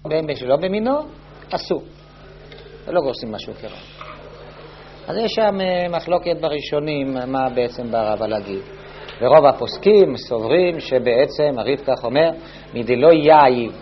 בין שלא במינו, אסור. ולא גורסים משהו כרב. אז יש שם מחלוקת בראשונים, מה בעצם בא רבא להגיד. ורוב הפוסקים סוברים שבעצם הריב כך אומר, מדלא יאיב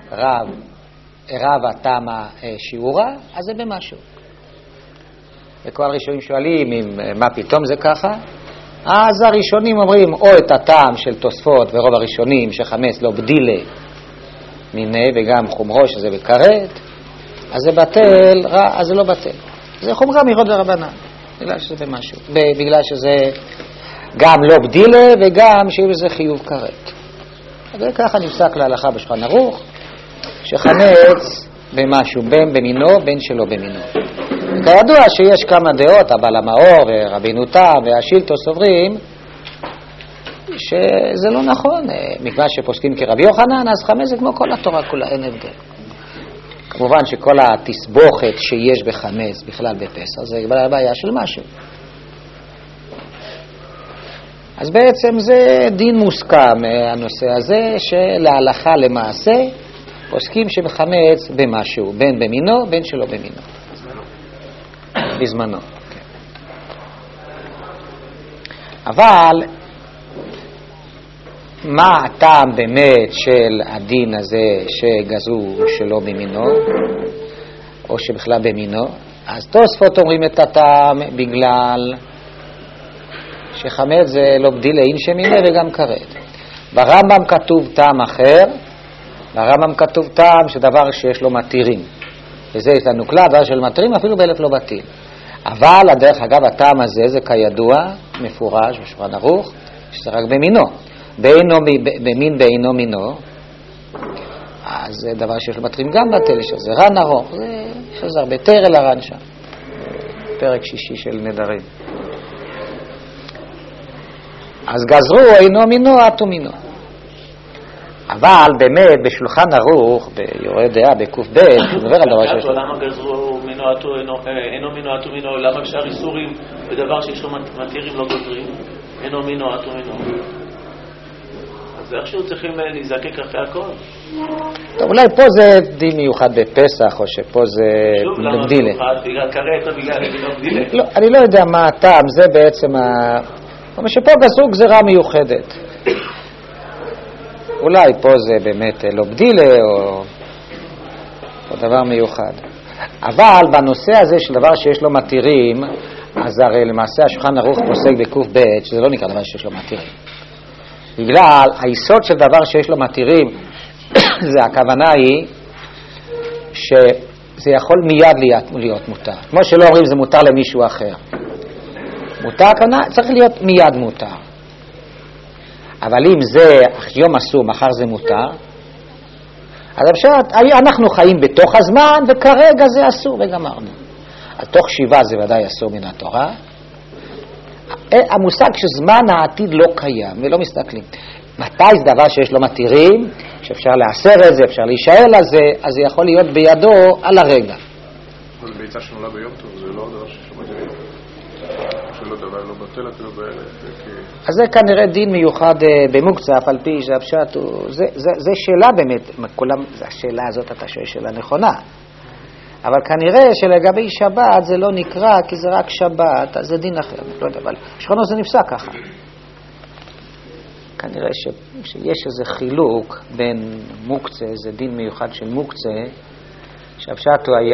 רב התמה שיעורה, אז זה במשהו. וכל הראשונים שואלים מה פתאום זה ככה, אז הראשונים אומרים או את הטעם של תוספות ורוב הראשונים שחמץ לא בדילה מיני וגם חומרו שזה בקרת, אז זה בטל, אז זה לא בטל. זה חומרה מרוד ורבנן, בגלל שזה במשהו. בגלל שזה גם לא בדילה וגם שיהיה בזה חיוב קרת. וככה נפסק להלכה בשולחן ערוך, שחמץ במשהו, בין במינו, בין שלא במינו. וכידוע שיש כמה דעות, הבעל המאור ורבינו תם והשילטו סוברים, שזה לא נכון. מכיוון שפוסקים כרבי יוחנן, אז חמץ זה כמו כל התורה כולה, אין הבדל. כמובן שכל התסבוכת שיש בחמץ בכלל בפסח, זה בעיה של משהו. אז בעצם זה דין מוסכם, הנושא הזה, שלהלכה למעשה, פוסקים שבחמץ במשהו, בין במינו, בין שלא במינו. בזמנו. אבל מה הטעם באמת של הדין הזה שגזרו שלא במינו, או שבכלל במינו? אז תוספות אומרים את הטעם בגלל שחמץ זה לא בדילה אין שמינה וגם קרת. ברמב"ם כתוב טעם אחר, ברמב"ם כתוב טעם שדבר שיש לו מתירים. וזה יש לנו כלל, דבר של מתירים אפילו באלף לא בטיל. אבל הדרך אגב הטעם הזה זה כידוע מפורש בשולחן ערוך, שזה רק במינו. במין בעינו מינו, אז זה דבר שיש לו מתרים גם בטל, שזה רן ארוך, יש לזה הרבה תרל הרן שם, פרק שישי של נדרים. אז גזרו אינו מינו, עטו מינו. אבל באמת בשולחן ערוך, ביורה דעה, בקוף ב', מדבר על דבר שיש לו. למה גזרו אינו מינו, עטו מינו? למה כשאר איסורים בדבר שיש לו מתירים לא גוזרים? אינו מינו, עטו מינו. אז איכשהו צריכים להיזקק אחרי הכל. טוב, אולי פה זה דין מיוחד בפסח, או שפה זה בדילה. שוב, למה מיוחד? בגלל קראת או בגלל בדילה? לא, אני לא יודע מה הטעם, זה בעצם אבל שפה גזרו גזירה מיוחדת. אולי פה זה באמת לא בדילה, או דבר מיוחד. אבל בנושא הזה של דבר שיש לו מתירים, אז הרי למעשה השולחן ערוך פוסק בקוף ב' שזה לא נקרא דבר שיש לו מתירים. בגלל היסוד של דבר שיש לו מתירים, זה הכוונה היא שזה יכול מיד להיות מותר. כמו שלא אומרים זה מותר למישהו אחר. מותר כנראה, צריך להיות מיד מותר. אבל אם זה יום אסור, מחר זה מותר, אז אנחנו חיים בתוך הזמן וכרגע זה אסור וגמרנו. אז תוך 7 זה ודאי אסור מן התורה. המושג שזמן העתיד לא קיים ולא מסתכלים. מתי זה דבר שיש לו מתירים, שאפשר לאסר את זה, אפשר להישאל על זה, אז זה יכול להיות בידו על הרגע. אבל ביצה שנולה ביום טוב זה לא דבר שיש לו מתירים. שלא דבר לא בטל אפילו באלף. אז זה כנראה דין מיוחד במוקצה, אף על פי שהפשט הוא... זה שאלה באמת, השאלה הזאת אתה שואל שאלה נכונה. אבל כנראה שלגבי שבת זה לא נקרא, כי זה רק שבת, אז זה דין אחר, לא יודע, אבל שכנו זה נפסק ככה. כנראה שיש איזה חילוק בין מוקצה, זה דין מיוחד של מוקצה, שהפשט הוא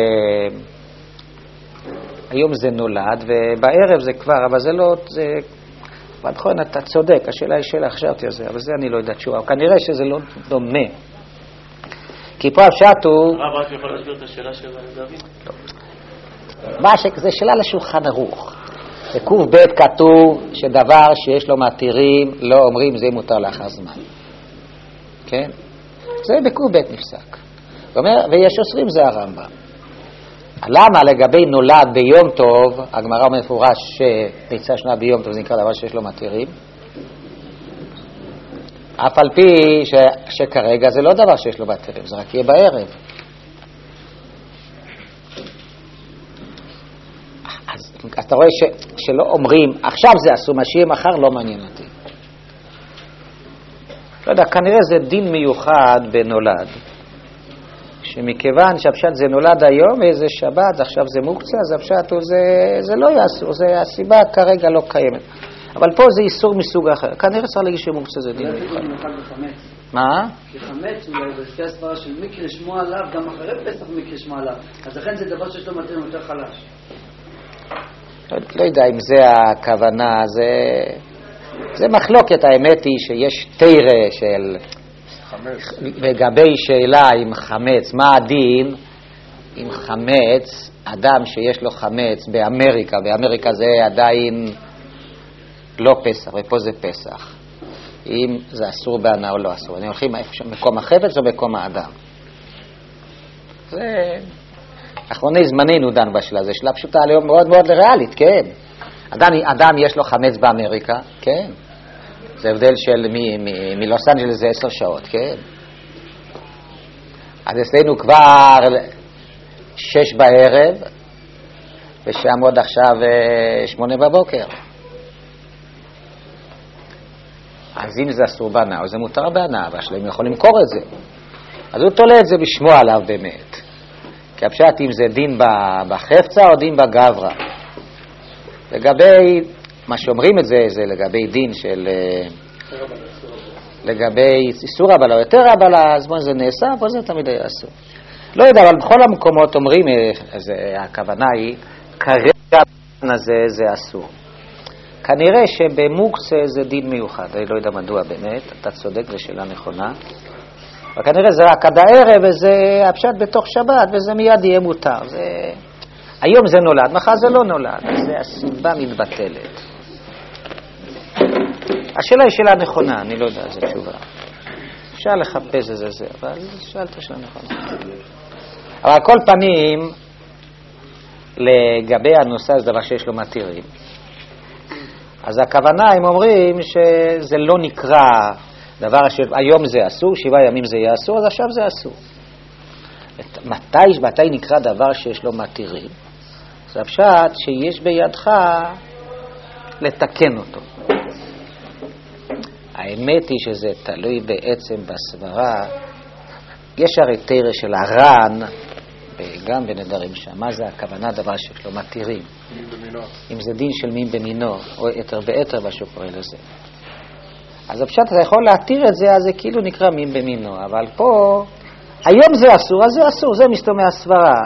היום זה נולד, ובערב זה כבר, אבל זה לא, זה... נכון, אתה צודק, השאלה היא שאלה, חשבתי על זה, אבל זה אני לא יודע תשובה, כנראה שזה לא דומה. כי פה הפשט הוא... הרב רק יכול להסביר את השאלה של דוד? זה שאלה לשולחן ערוך. בקוף ב' כתוב שדבר שיש לו מתירים, לא אומרים זה מותר לאחר זמן. כן? זה בקוף ב' נפסק. ויש אוסרים זה הרמב"ם. למה לגבי נולד ביום טוב, הגמרא מפורש שביצה שנה ביום טוב זה נקרא דבר שיש לו מתירים, אף על פי שכרגע זה לא דבר שיש לו מתירים, זה רק יהיה בערב. אז אתה רואה שלא אומרים עכשיו זה אסור, מה שיהיה מחר לא מעניין אותי. לא יודע, כנראה זה דין מיוחד בנולד. שמכיוון שהפשט זה נולד היום, איזה שבת, עכשיו זה מוקצה, אז הפשט הוא זה לא יאסור, זה הסיבה כרגע לא קיימת. אבל פה זה איסור מסוג אחר. כנראה צריך להגיד שמוקצה זה דין מיוחד. מה? כי חמץ אולי בשתי הסברה של מיקי לשמוע עליו, גם אחרי פסח מיקי לשמוע עליו. אז לכן זה דבר שיש לו מתאים יותר חלש. לא יודע אם זה הכוונה, זה מחלוקת. האמת היא שיש תירה של לגבי שאלה עם חמץ, מה הדין עם חמץ, אדם שיש לו חמץ באמריקה זה עדיין לא פסח, ופה זה פסח. אם זה אסור בהנאה או לא אסור. אני הולכים מקום החפץ או מקום האדם. זה אחרוני זמנינו דן בשאלה, זה שאלה פשוטה היום מאוד מאוד ריאלית, כן. אדם יש לו חמץ באמריקה, כן. זה הבדל של מלוס אנג'לס זה 10 שעות, כן. אז אצלנו כבר 6 בערב, ושם עוד עכשיו 8 בבוקר. אז אם זה אסור בהנאה, או זה מותר בהנאה, והשלם יכול למכור את זה. אז הוא תולה את זה בשמוע עליו באמת. כי הפשט אם זה דין בחפצה או דין בגברה. לגבי, מה שאומרים את זה, זה לגבי דין של... לגבי איסור הבלה או יותר הבלה, אז בוא זה נעשה, אבל זה תמיד היה אסור. לא יודע, אבל בכל המקומות אומרים, הכוונה היא, כרגע זה אסור. כנראה שבמוקצה זה דין מיוחד, אני לא יודע מדוע באמת, אתה צודק, זו שאלה נכונה. וכנראה זה רק עד הערב, וזה הפשט בתוך שבת, וזה מיד יהיה מותר. היום זה נולד, מחר זה לא נולד, זה הסיבה מתבטלת. השאלה היא שאלה נכונה, אני לא יודע, זו תשובה. אפשר לחפש איזה זה, אבל שאלת שאלה נכונה. אבל על כל פנים, לגבי הנושא הזה דבר שיש לו מתירים. אז הכוונה, הם אומרים שזה לא נקרא דבר שהיום זה אסור, 7 ימים זה יהיה אסור, אז עכשיו זה אסור. מתי נקרא דבר שיש לו מתירים? זה הפשט שיש בידך לתקן אותו. האמת היא שזה תלוי בעצם בסברה. יש הרי תירה של הר"ן, גם בנדרים שם. מה זה הכוונה דבר שיש לו מתירים? אם זה דין של מין במינו, או יתר ביתר, מה שהוא קורא לזה. אז הפשט אתה יכול להתיר את זה, אז זה כאילו נקרא מין במינו. אבל פה, היום זה אסור, אז זה אסור, זה מסתום מהסברה.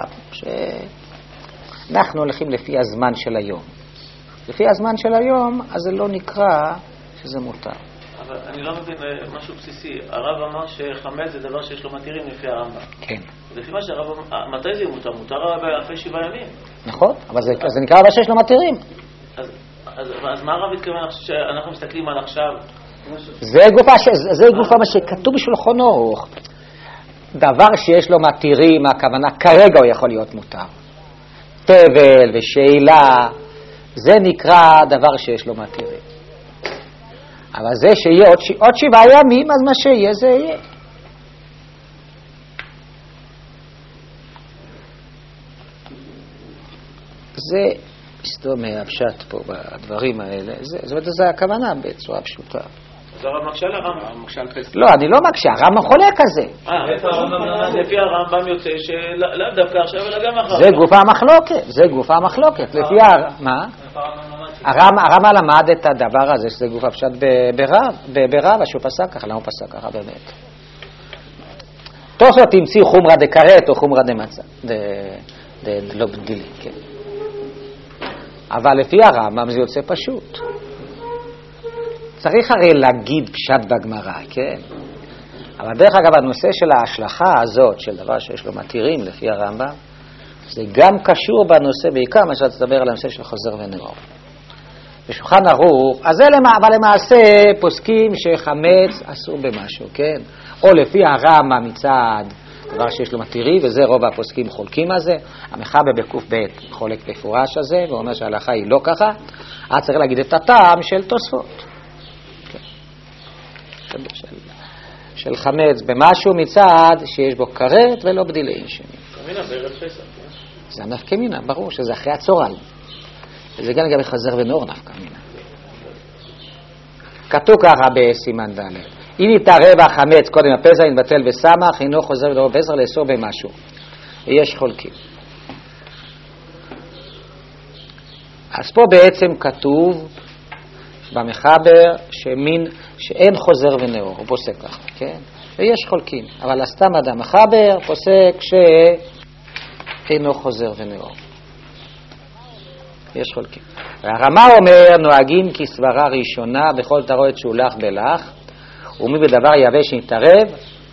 שאנחנו הולכים לפי הזמן של היום. לפי הזמן של היום, אז זה לא נקרא שזה מותר. אבל אני לא מבין משהו בסיסי. הרב אמר שחמץ זה דבר שיש לו מתירים לפי הרמב"ם. כן. לפי מה שהרב אמר, מתי זה מותר? מותר אחרי 7 ימים. נכון, אבל זה נקרא דבר שיש לו מתירים. אז מה הרב התכוון שאנחנו מסתכלים על עכשיו? זה גופה מה שכתוב בשולחן ארוך. דבר שיש לו מתירים, הכוונה כרגע הוא יכול להיות מותר. תבל ושאלה, זה נקרא דבר שיש לו מתירים. אבל זה שיהיה עוד 7 ימים, אז מה שיהיה זה יהיה. זה מסתום מהפשט פה בדברים האלה, זה הכוונה בצורה פשוטה. אז הרב מקשה לרמב"ם. לא, אני לא מקשה, הרמב"ם חולק כזה. לפי הרמב"ם יוצא שלאו דווקא עכשיו אלא גם אחר. זה גופה המחלוקת. לפי מה? הרמב"ם למד את הדבר הזה, שזה גוף הפשט ברב, שהוא פסק ככה, למה הוא פסק ככה באמת? תוספות תמציא חומרה דקראת או חומרה דמצה, לא בדילי, כן. אבל לפי הרמב"ם זה יוצא פשוט. צריך הרי להגיד פשט בגמרא, כן? אבל דרך אגב, הנושא של ההשלכה הזאת, של דבר שיש לו מתירים לפי הרמב"ם, זה גם קשור בנושא, בעיקר מה שאתה תדבר על הנושא של חוזר ונאור. בשולחן ערוך, אז אבל למעשה פוסקים שחמץ אסור במשהו, כן? או לפי הרמב"ם מצד דבר שיש לו מתירי, וזה רוב הפוסקים חולקים על זה. המחבר בקוף ב' חולק מפורש על זה, ואומר שההלכה היא לא ככה. אז צריך להגיד את הטעם של תוספות. של חמץ במשהו מצד שיש בו כרת ולא בדילי שני. כמינה בערב פסח. זה נפקא מינה, ברור שזה אחרי הצהריים. וזה גם לגבי חזר ונאור נפקא מינה. כתוב ככה בסימן ד' אם יתערב החמץ קודם הפסח יתבטל בסמך, אינו חוזר ונאור בפסח לאסור במשהו. יש חולקים. אז פה בעצם כתוב במחבר שאין חוזר ונאור, הוא פוסק ככה, כן? ויש חולקים, אבל הסתם אדם מחבר פוסק שאינו חוזר ונאור. יש חולקים. והרמה אומר, נוהגים כסברה ראשונה בכל תרועת שהוא לך בלך, ומי בדבר יבש נתערב,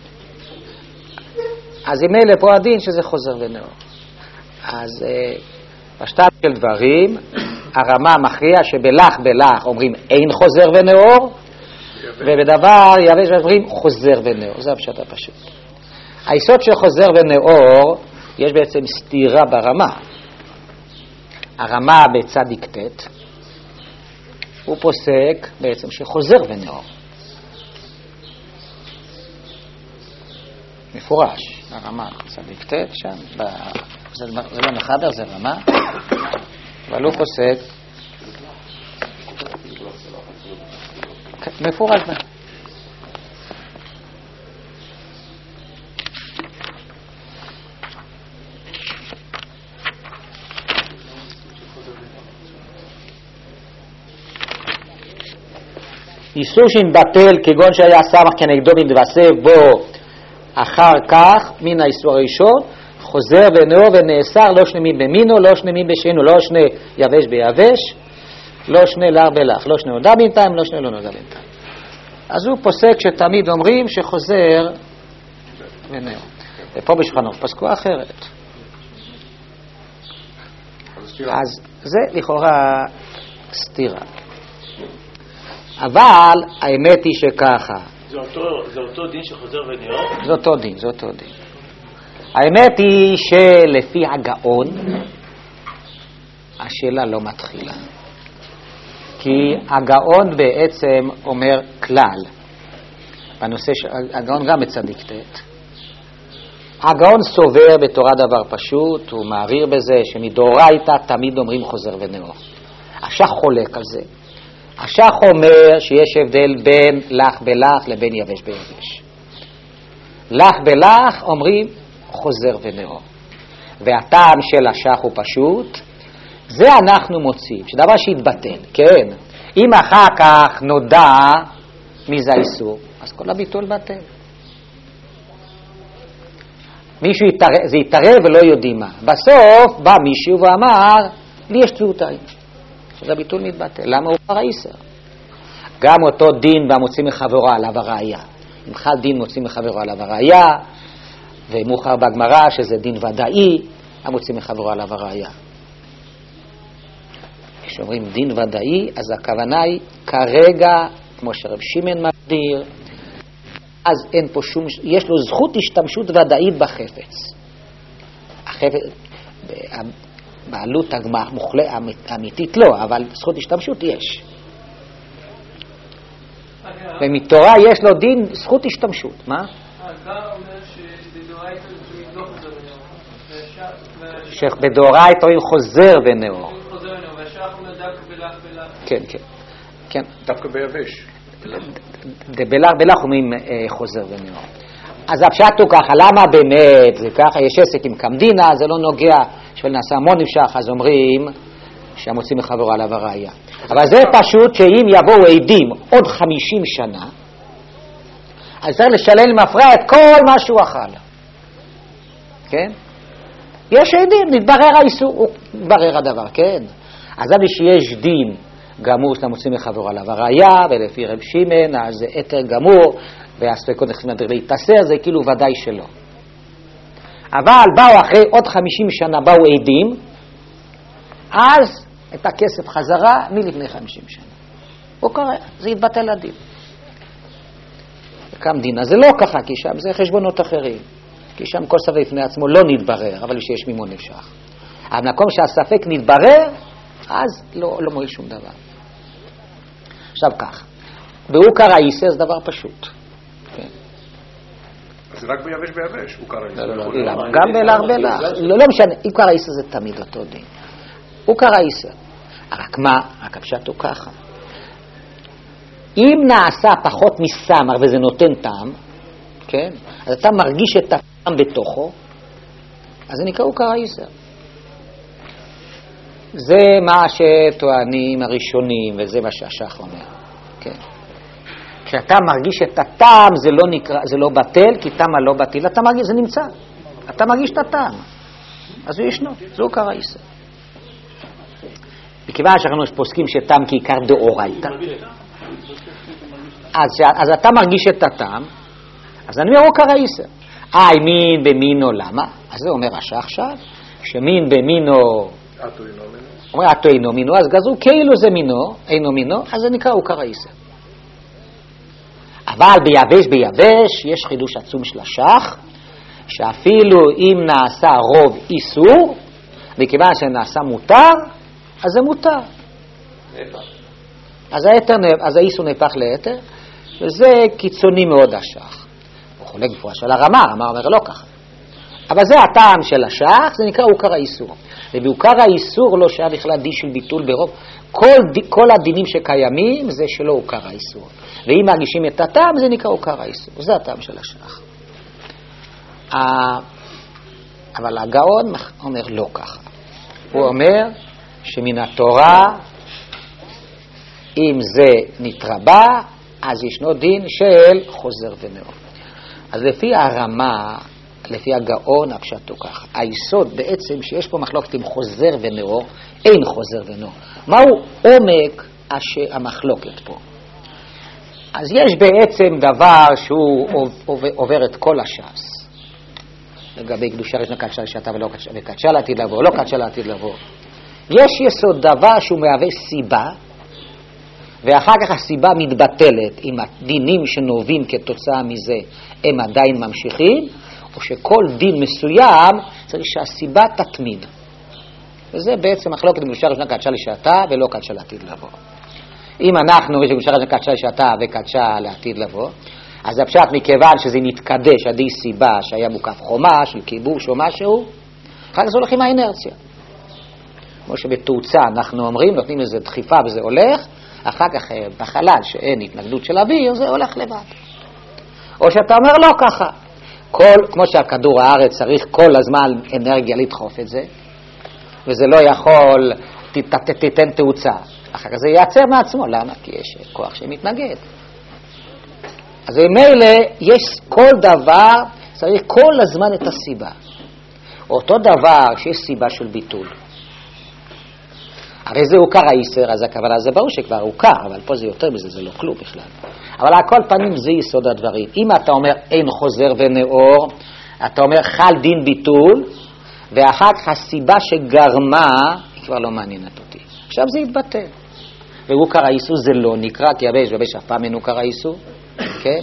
אז אם אלה פה הדין שזה חוזר ונאור. אז בשטר של דברים, הרמה מכריע שבלך בלך אומרים אין חוזר ונאור, ובדבר יבש אומרים חוזר ונאור. זה הפשט הפשוט. היסוד של חוזר ונאור, יש בעצם סתירה ברמה. הרמה בצדיק ת' הוא פוסק בעצם שחוזר ונאור. מפורש, הרמה צדיק ת' שם, זה לא מחבר, זה רמה, אבל הוא פוסק מפורש בה. איסור שנבטל כגון שהיה סמך כנגדו מתווסף בו אחר כך מן האיסור הראשון, חוזר ונאור ונאסר, לא שני מין במינו, לא שני מין בשינו, לא שני יבש ביבש, לא שני לח בלח, לא שני נודע בינתיים, לא שני לא נודע בינתיים. אז הוא פוסק שתמיד אומרים שחוזר ונאור. ופה בשולחנוך פסקו אחרת. אז זה לכאורה סתירה. אבל האמת היא שככה. זה אותו דין שחוזר ונאור? זה אותו דין, זה אותו דין. האמת היא שלפי הגאון, השאלה לא מתחילה. כי הגאון בעצם אומר כלל. בנושא הגאון גם בצדיק ת'. הגאון סובר בתורה דבר פשוט, הוא מעביר בזה שמדאורייתא תמיד אומרים חוזר ונאור. השח חולק על זה. השח אומר שיש הבדל בין לח בלח לבין יבש ביבש. לח בלח אומרים חוזר ונאור. והטעם של השח הוא פשוט, זה אנחנו מוצאים, שדבר שהתבטל, כן. אם אחר כך נודע מי זה האיסור, אז כל הביטול בטל. מישהו זה יתערב ולא יודעים מה. בסוף בא מישהו ואמר, לי יש תביעותיים. אז הביטול מתבטל. למה הוא כבר האיסר? גם אותו דין והמוצאים מחברו עליו הראייה. אם חל דין מוצאים מחברו עליו הראייה, ומאוחר בגמרא שזה דין ודאי, המוצאים מחברו עליו הראייה. כשאומרים דין ודאי, אז הכוונה היא כרגע, כמו שרב שמעון מגדיר, אז אין פה שום, יש לו זכות השתמשות ודאית בחפץ. החפץ, בעלות אמיתית לא, אבל זכות השתמשות יש. ומתורה יש לו דין זכות השתמשות. מה? שבדאורייתא אומרים חוזר ונאור. כן, כן. כן. דווקא ביבש. בלח אומרים חוזר ונאור. אז הפשט הוא ככה, למה באמת זה ככה? יש עסק עם קמדינה, זה לא נוגע, שנעשה המון נמשך, אז אומרים שהמוצאים מחברו עליו הראייה. אבל זה פשוט שאם יבואו עדים עוד 50 שנה, אז צריך לשלם למפרע את כל מה שהוא אכל. כן? יש עדים, נתברר האיסור, נתברר הדבר, כן? אז זה שיש דין גמור שאתה מוצאים מחברו עליו הראייה, ולפי רב שמעון, אז זה יתר גמור, והספקות נכנסים לדבר להתאסר, זה כאילו ודאי שלא. אבל באו אחרי עוד 50 שנה, באו עדים, אז את הכסף חזרה מלפני 50 שנה. הוא קורא, זה יתבטל הדין. קם דין, אז זה לא ככה, כי שם זה חשבונות אחרים. כי שם כל ספק לפני עצמו לא נתברר, אבל שיש מימון נפשך. אבל במקום שהספק נתברר, אז לא מועיל שום דבר. עכשיו כך, בעיקר האיסר זה דבר פשוט. כן. אז זה רק ביבש ביבש, הוא קרא איסר. לא, גם בלח בלח. לא משנה, עיקר האיסר זה תמיד אותו דין. הוא קרא איסר. רק מה? רק הפשט הוא ככה. אם נעשה פחות מסמר וזה נותן טעם, כן? אז אתה מרגיש את הטעם בתוכו, אז זה נקרא עוקר האיסר. זה מה שטוענים הראשונים, וזה מה שהשח אומר. כן. כשאתה מרגיש את הטעם, זה לא נקרא, זה לא בטל, כי טעם לא בטל, אתה מרגיש, זה נמצא. אתה מרגיש את הטעם. אז הוא ישנו, זה עוקר האיסר. מכיוון שאנחנו פוסקים שטעם כעיקר דאורייתא, אז אתה מרגיש את הטעם, אז אני אומר עוקר האיסר. מין במינו, למה? אז זה אומר השח עכשיו, שמין במינו, אומר אתו אינו מינו, אז גזרו כאילו זה מינו, אינו מינו, אז זה נקרא עוקר האיסר. אבל ביבש יש חידוש עצום של השח, שאפילו אם נעשה רוב איסור, מכיוון שנעשה מותר, אז זה מותר. אז האיסור נהפך ליתר, וזה קיצוני מאוד השח. הוא חולק בפורש על הרמה אומר לא ככה. אבל זה הטעם של השח, זה נקרא עוקר האיסור. ובעוקר האיסור לא שהיה בכלל דין של ביטול ברוב. כל הדינים שקיימים זה שלא עוקר האיסור. ואם מרגישים את הטעם, זה נקרא עוקר האיסור. זה הטעם של השח. אבל הגאון אומר לא ככה. הוא אומר שמן התורה, אם זה נתרבה, אז ישנו דין של חוזר ונאור. אז לפי הרמה, לפי הגאון, הפשט הוא ככה. היסוד בעצם שיש פה מחלוקת עם חוזר ונאור, אין חוזר ונאור. מהו עומק המחלוקת פה? אז יש בעצם דבר שהוא עובר את כל הש"ס. לגבי קדושה ראשונה קדשה לשעתה ולא קדשה לעתיד לבוא, לא קדשה לעתיד לבוא. יש יסוד דבר שהוא מהווה סיבה, ואחר כך הסיבה מתבטלת, אם הדינים שנובעים כתוצאה מזה הם עדיין ממשיכים, או שכל דין מסוים צריך שהסיבה תתמיד. וזה בעצם מחלוקת קדושה ראשונה קדשה לשעתה ולא קדשה לעתיד לבוא. אם אנחנו אומרים שקדושה ראשונה קדשה לשעתה וקדשה לעתיד לבוא, אז הפשט מכיוון שזה נתקדש עדי סיבה שהיה מוקף חומה של כיבוש או משהו, אחר כך זה הולך עם האנרציה. כמו שבתאוצה אנחנו אומרים, נותנים איזו דחיפה וזה הולך, אחר כך בחלל שאין התנגדות של אוויר, זה הולך לבד. או שאתה אומר לא ככה. כמו שהכדור הארץ צריך כל הזמן אנרגיה לדחוף את זה, וזה לא יכול, תיתן תאוצה. אחר כך זה ייעצר מעצמו. למה? כי יש כוח שמתנגד. אז במילא יש כל דבר, צריך כל הזמן את הסיבה. אותו דבר שיש סיבה של ביטול. הרי זה עוקר האיסר, אז הכוונה זה ברור שכבר עוקר, אבל פה זה יותר מזה, זה לא כלום בכלל. אבל על כל פנים זה יסוד הדברים. אם אתה אומר אין חוזר ונאור, אתה אומר חל דין ביטול, ואחר כך הסיבה שגרמה, היא כבר לא מעניינת אותי. עכשיו זה יתבטל. ועוקר האיסור זה לא נקרא, כי יש אף פעם אין עוקר האיסור, כן?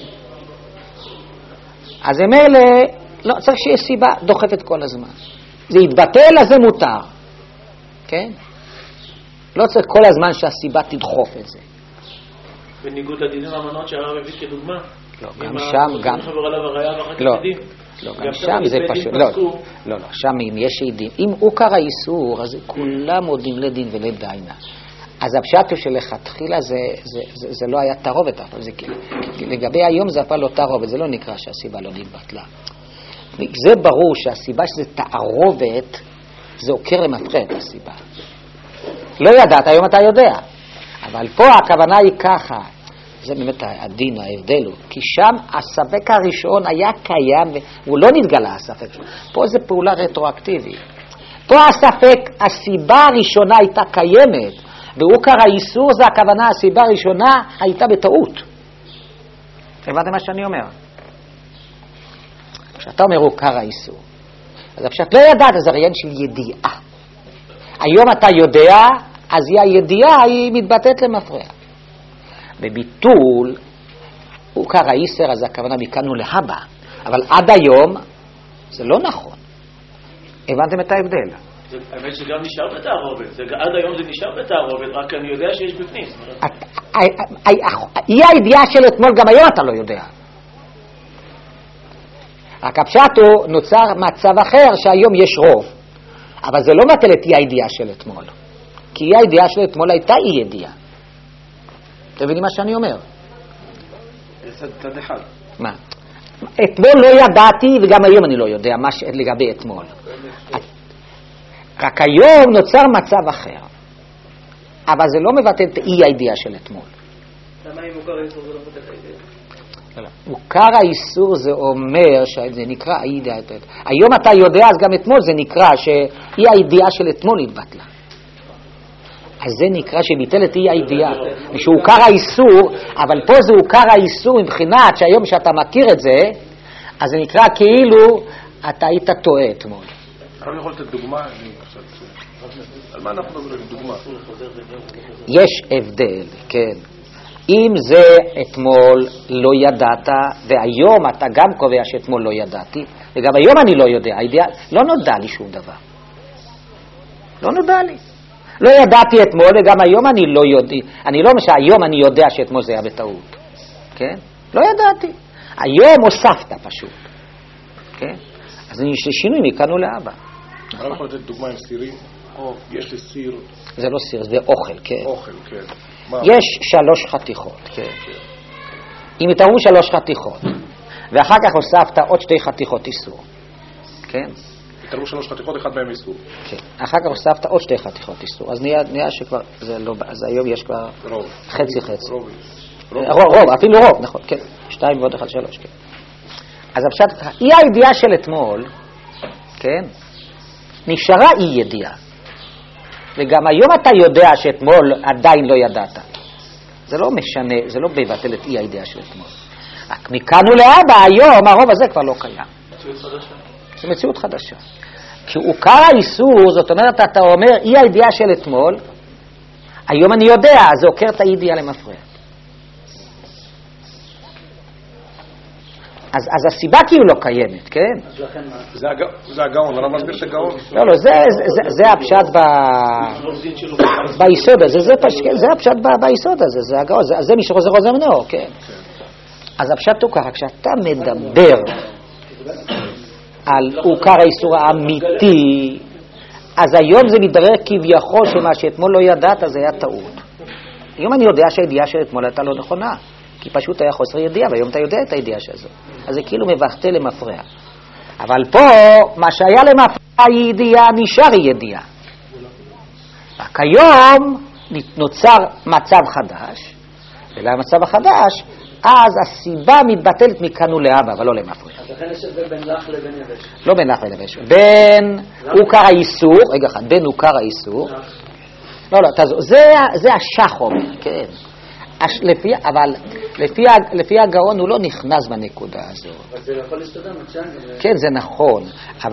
אז הם אלה, לא, צריך שיש סיבה דוחפת כל הזמן. זה יתבטל, אז זה מותר. כן? לא צריך כל הזמן שהסיבה תדחוף את זה. בניגוד לדינים האמנות שהרב הביא כדוגמה. לא, גם שם, גם... לא, גם שם זה פשוט. לא, שם אם יש עדים. אם עוקר האיסור, אז כולם עודים לדין ולדיינה. אז הפשט הוא שלכתחילה זה לא היה תערובת, לגבי היום זה אפילו לא תערובת, זה לא נקרא שהסיבה לא נתבטלה. זה ברור שהסיבה שזה תערובת, זה עוקר למפרע את הסיבה. לא ידעת, היום אתה יודע. אבל פה הכוונה היא ככה, זה באמת הדין, ההבדל הוא, כי שם הספק הראשון היה קיים, והוא לא נתגלה הספק. פה זה פעולה רטרואקטיבית. פה הספק, הסיבה הראשונה הייתה קיימת, ועוקר האיסור זה הכוונה, הסיבה הראשונה הייתה בטעות. הבנתם מה שאני אומר? כשאתה אומר עוקר האיסור, אז כשאת לא ידעת, זה עניין של ידיעה. היום אתה יודע, אז הידיעה היא מתבטאת למפרע. בביטול, עוקר האיסר, אז הכוונה מכאנו להבא. אבל עד היום, זה לא נכון. הבנתם את ההבדל? האמת שגם נשאר בתערובת. עד היום זה נשאר בתערובת, רק אני יודע שיש בפנים. היא הידיעה של אתמול, גם היום אתה לא יודע. רק הפשט הוא, נוצר מצב אחר שהיום יש רוב. אבל זה לא מבטל את אי הידיעה של אתמול. כי אי הידיעה של אתמול הייתה אי ידיעה. אתם מבינים מה שאני אומר? צד אחד. מה? אתמול לא ידעתי וגם היום אני לא יודע מה לגבי אתמול. רק היום נוצר מצב אחר. אבל זה לא מבטא את אי הידיעה של אתמול. למה אם מוכר האיסור זה לא מבטא את הידיעה? מוכר האיסור זה אומר שזה נקרא אי הידיעה. היום אתה יודע, אז גם אתמול זה נקרא שאי הידיעה של אתמול התבטלה. אז זה נקרא שביטל את אי הידיעה. שהוכר האיסור, אבל פה זה הוכר האיסור מבחינת שהיום שאתה מכיר את זה, אז זה נקרא כאילו אתה היית טועה אתמול. אני יכול לתת דוגמה? על מה אנחנו מדברים? דוגמה. יש הבדל, כן. אם זה אתמול לא ידעת, והיום אתה גם קובע שאתמול לא ידעתי, וגם היום אני לא יודע, לא נודע לי שום דבר. לא נודע לי. לא ידעתי אתמול, וגם היום אני לא יודע. אני לא משנה, היום אני יודע שאתמול זה היה בטעות. כן? לא ידעתי. היום הוספת פשוט. כן? אז יש שינוי מכאן ולהבא. אני יכול לתת דוגמה עם סירים? יש לי סיר. זה לא סיר, זה אוכל, כן. אוכל, כן. יש 3 חתיכות, כן. אם יתראו 3 חתיכות, ואחר כך הוספת עוד 2 חתיכות איסור. כן? יתראו 3 חתיכות, אחד מהם איסור. כן. אחר כך הוספת עוד 2 חתיכות איסור. אז נהיה שכבר, זה לא, אז היום יש כבר חצי. רוב, אפילו רוב, נכון, כן. 2 ועוד 1, 3, כן. אז הפשט, אי הידיעה של אתמול, כן? נשארה אי ידיעה. וגם היום אתה יודע שאתמול עדיין לא ידעת. זה לא משנה, זה לא מבטל את אי הידיעה של אתמול. רק מכאן ולהבא, היום הרוב הזה כבר לא קיים. זה מציאות חדשה. כי הוכר האיסור, זאת אומרת, אתה אומר, אי הידיעה של אתמול, היום אני יודע, אז זה עוקר את האי ידיעה למפרע. אז הסיבה כאילו לא קיימת, כן? זה הגאון, אני מסביר שגאון. לא, זה הפשט ביסוד הזה, זה הפשט ביסוד הזה, זה הגאון, זה מי שחוזר חוזר מנור, כן? אז הפשט הוא ככה, כשאתה מדבר על עוקר האיסור האמיתי, אז היום זה מתברר כביכול שמה שאתמול לא ידעת זה היה טעות. היום אני יודע שהידיעה של אתמול הייתה לא נכונה. כי פשוט היה חוסר ידיעה, והיום אתה יודע את הידיעה שזו. אז זה כאילו מבחטא למפרע. אבל פה, מה שהיה למפרע ידיעה, נשאר ידיעה. רק היום נוצר מצב חדש, ולמצב החדש, אז הסיבה מתבטלת מכאן ולהבא, אבל לא למפרע. אז לכן יש הבדל בין לך לבין יבש. לא בין לך לבין יבש. בין עוקר האיסור, רגע אחד, בין עוקר האיסור. לא, זה השח אומר, כן. אבל לפי הגאון הוא לא נכנס בנקודה הזאת. אבל זה יכול להסתדר מצוין. כן, זה נכון,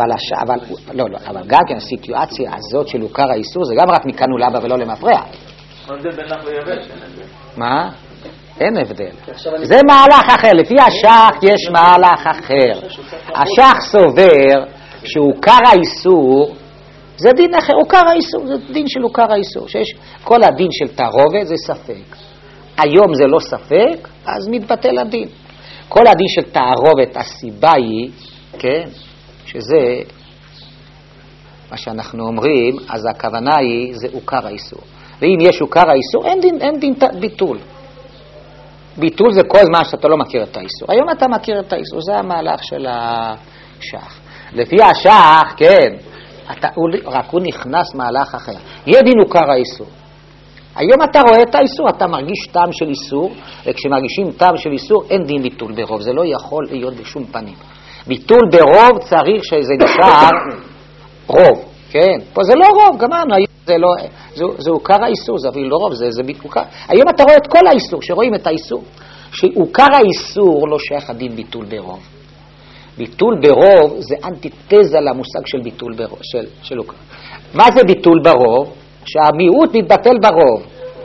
אבל גם כן הסיטואציה הזאת של עוקר האיסור זה גם רק מכאן ולהבא ולא למפרע. מה זה בין לך ליבש? מה? אין הבדל. זה מהלך אחר, לפי השח יש מהלך אחר. השח סובר שעוקר האיסור זה דין אחר, עוקר האיסור זה דין של עוקר האיסור, שיש כל הדין של תערובת זה ספק. היום זה לא ספק, אז מתבטל הדין. כל הדין של תערובת, הסיבה היא, כן, שזה מה שאנחנו אומרים, אז הכוונה היא, זה עוקר האיסור. ואם יש עוקר האיסור, אין דין ביטול. ביטול זה כל זמן שאתה לא מכיר את האיסור. היום אתה מכיר את האיסור, זה המהלך של השח. לפי השח, כן, רק הוא נכנס מהלך אחר. יהיה דין עוקר האיסור. היום אתה רואה את האיסור, אתה מרגיש טעם של איסור, וכשמרגישים טעם של איסור אין דין ביטול ברוב, זה לא יכול להיות בשום פנים. ביטול ברוב צריך שזה נשאר רוב, כן? פה זה לא רוב, גמרנו, זה עוקר האיסור, זה אפילו לא רוב, זה ביטול. היום אתה רואה את כל האיסור, שרואים את האיסור, שעוקר האיסור לא שייך הדין ביטול ברוב. ביטול ברוב זה אנטיתזה למושג של ביטול ברוב, של עוקר. מה זה ביטול ברוב? שהמיעוט מתבטל ברוב.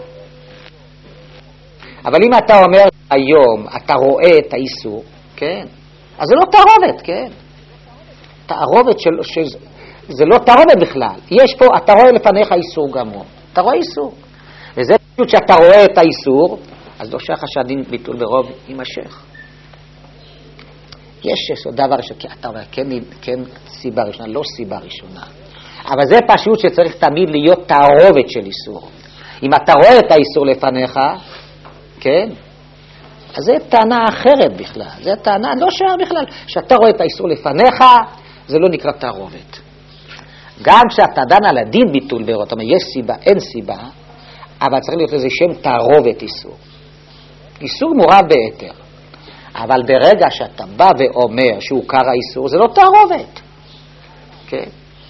אבל אם אתה אומר היום, אתה רואה את האיסור, כן? אז זה לא תערובת, כן? תערובת זה לא תערובת בכלל. יש פה, אתה רואה לפניך איסור גמור. אתה רואה איסור. וזה פשוט שאתה רואה את האיסור, אז לא שייך שהדין ביטול ברוב יימשך. יש דבר שאתה אומר, כן סיבה ראשונה, לא סיבה ראשונה. אבל זה פשוט שצריך תמיד להיות תערובת של איסור. אם אתה רואה את האיסור לפניך, כן? אז זו טענה אחרת בכלל, זו טענה לא שער בכלל. כשאתה רואה את האיסור לפניך, זה לא נקרא תערובת. גם כשאתה דן על הדין ביטול בארות, אתה אומר, יש סיבה, אין סיבה, אבל צריך להיות לזה שם תערובת איסור. איסור מורב ביתר. אבל ברגע שאתה בא ואומר שהוא קרא איסור, זה לא תערובת. כן?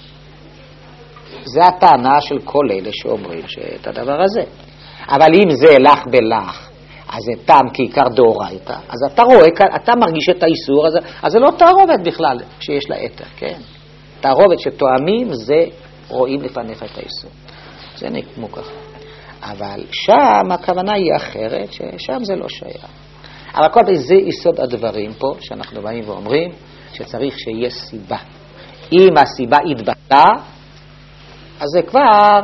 זה הטענה של כל אלה שאומרים את הדבר הזה. אבל אם זה לך בלך, אז זה טעם כעיקר דאורייתא, אז אתה רואה, אתה מרגיש את האיסור, אז זה לא תערובת בכלל שיש לה יתר, כן? תערובת שתואמים זה רואים לפניך את האיסור. זה נקמו ככה. אבל שם הכוונה היא אחרת, ששם זה לא שייך. אבל כל פעם זה יסוד הדברים פה, שאנחנו באים ואומרים שצריך שיהיה סיבה. אם הסיבה התבטאה, אז זה כבר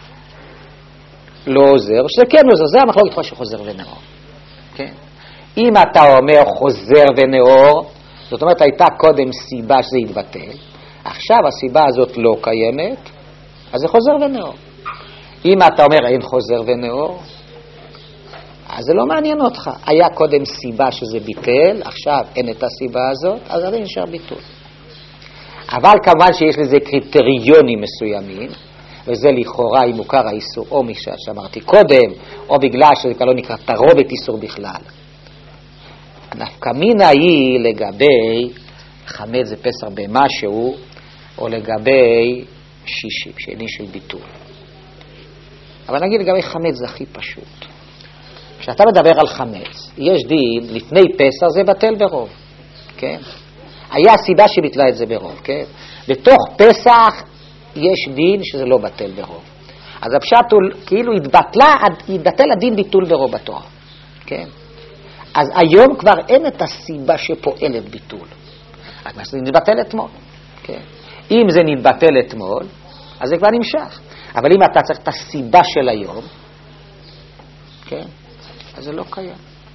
לא עוזר, שזה כן עוזר, זה המחלוקת איתך שחוזר ונאור. כן? אם אתה אומר חוזר ונאור, זאת אומרת הייתה קודם סיבה שזה יתבטל, עכשיו הסיבה הזאת לא קיימת, אז זה חוזר ונאור. אם אתה אומר אין חוזר ונאור, אז זה לא מעניין אותך. היה קודם סיבה שזה ביטל, עכשיו אין את הסיבה הזאת, אז זה נשאר ביטול. אבל כמובן שיש לזה קריטריונים מסוימים, וזה לכאורה אם מוכר האיסור, או משעה שאמרתי קודם, או בגלל שזה לא נקרא תערובת איסור בכלל. הנפקא מינה היא לגבי חמץ זה פסח במשהו, או לגבי שישי, שני של ביטול. אבל נגיד לגבי חמץ זה הכי פשוט. כשאתה מדבר על חמץ, יש דין, לפני פסח זה בטל ברוב, כן? היה סיבה שביטלה את זה ברוב, כן? בתוך פסח יש דין שזה לא בטל ברוב. אז הפשט הוא כאילו התבטל הדין ביטול ברוב בתורה, כן? אז היום כבר אין את הסיבה שפועלת ביטול. אז מה שזה נתבטל אתמול, כן? אם זה נתבטל אתמול, אז זה כבר נמשך. אבל אם אתה צריך את הסיבה של היום, כן? אז זה לא קיים.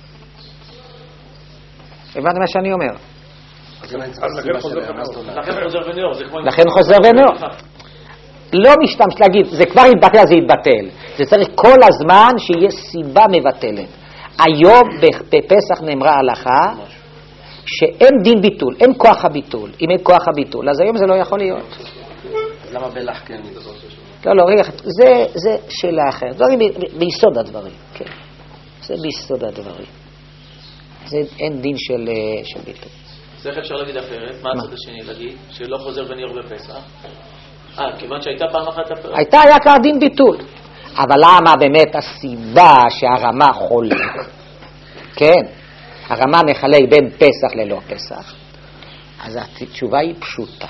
הבנת מה שאני אומר? לכן חוזר ונאור. לא משתמש להגיד, זה כבר יתבטל, זה יתבטל. זה צריך כל הזמן שיהיה סיבה מבטלת. היום בפסח נאמרה הלכה שאין דין ביטול, אין כוח הביטול. אם אין כוח הביטול, אז היום זה לא יכול להיות. אז למה בלח כן? לא, רגע, זה שאלה אחרת. דברים ביסוד הדברים, כן. זה ביסוד הדברים. זה אין דין של ביטול. אז איך אפשר להגיד אחרת? מה הצד השני להגיד? שלא חוזר ונאור בפסח? כיוון שהייתה פעם אחת הפרק? היה כבר דין ביטול. אבל למה באמת הסיבה שהרמה חולק? כן, הרמה מחלק בין פסח ללא פסח. אז התשובה היא פשוטה.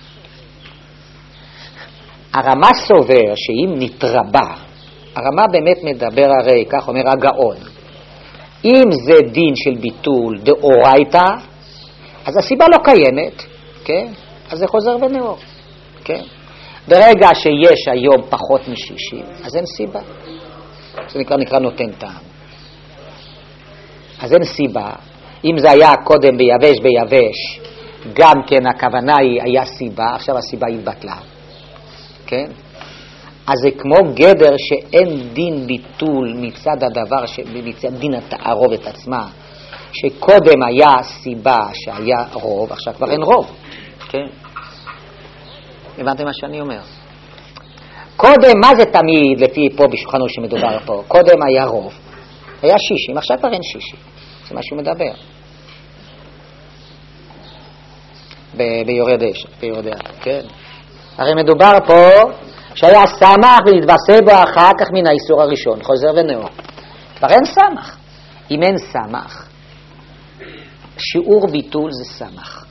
הרמה סובר שאם נתרבה, הרמה באמת מדבר הרי, כך אומר הגאון, אם זה דין של ביטול דאורייתא, אז הסיבה לא קיימת, כן? אז זה חוזר ונאור, כן? ברגע שיש היום פחות מ-60, אז אין סיבה. זה נקרא נותן טעם. אז אין סיבה. אם זה היה קודם ביבש, גם כן הכוונה היא היה סיבה, עכשיו הסיבה התבטלה. כן? אז זה כמו גדר שאין דין ביטול מצד הדבר, מצד דין התערובת עצמה, שקודם היה סיבה שהיה רוב, עכשיו כבר אין רוב. כן? הבנתם מה שאני אומר? קודם, מה זה תמיד, לפי פה בשולחנו שמדובר פה? קודם היה רוב, היה 60, עכשיו כבר אין 60. זה מה שהוא מדבר. ביורדיה, כן? הרי מדובר פה שהיה סמך ונתבסס בו אחר כך מן האיסור הראשון, חוזר ונאור. כבר אין סמך. אם אין סמך, שיעור ביטול זה סמך.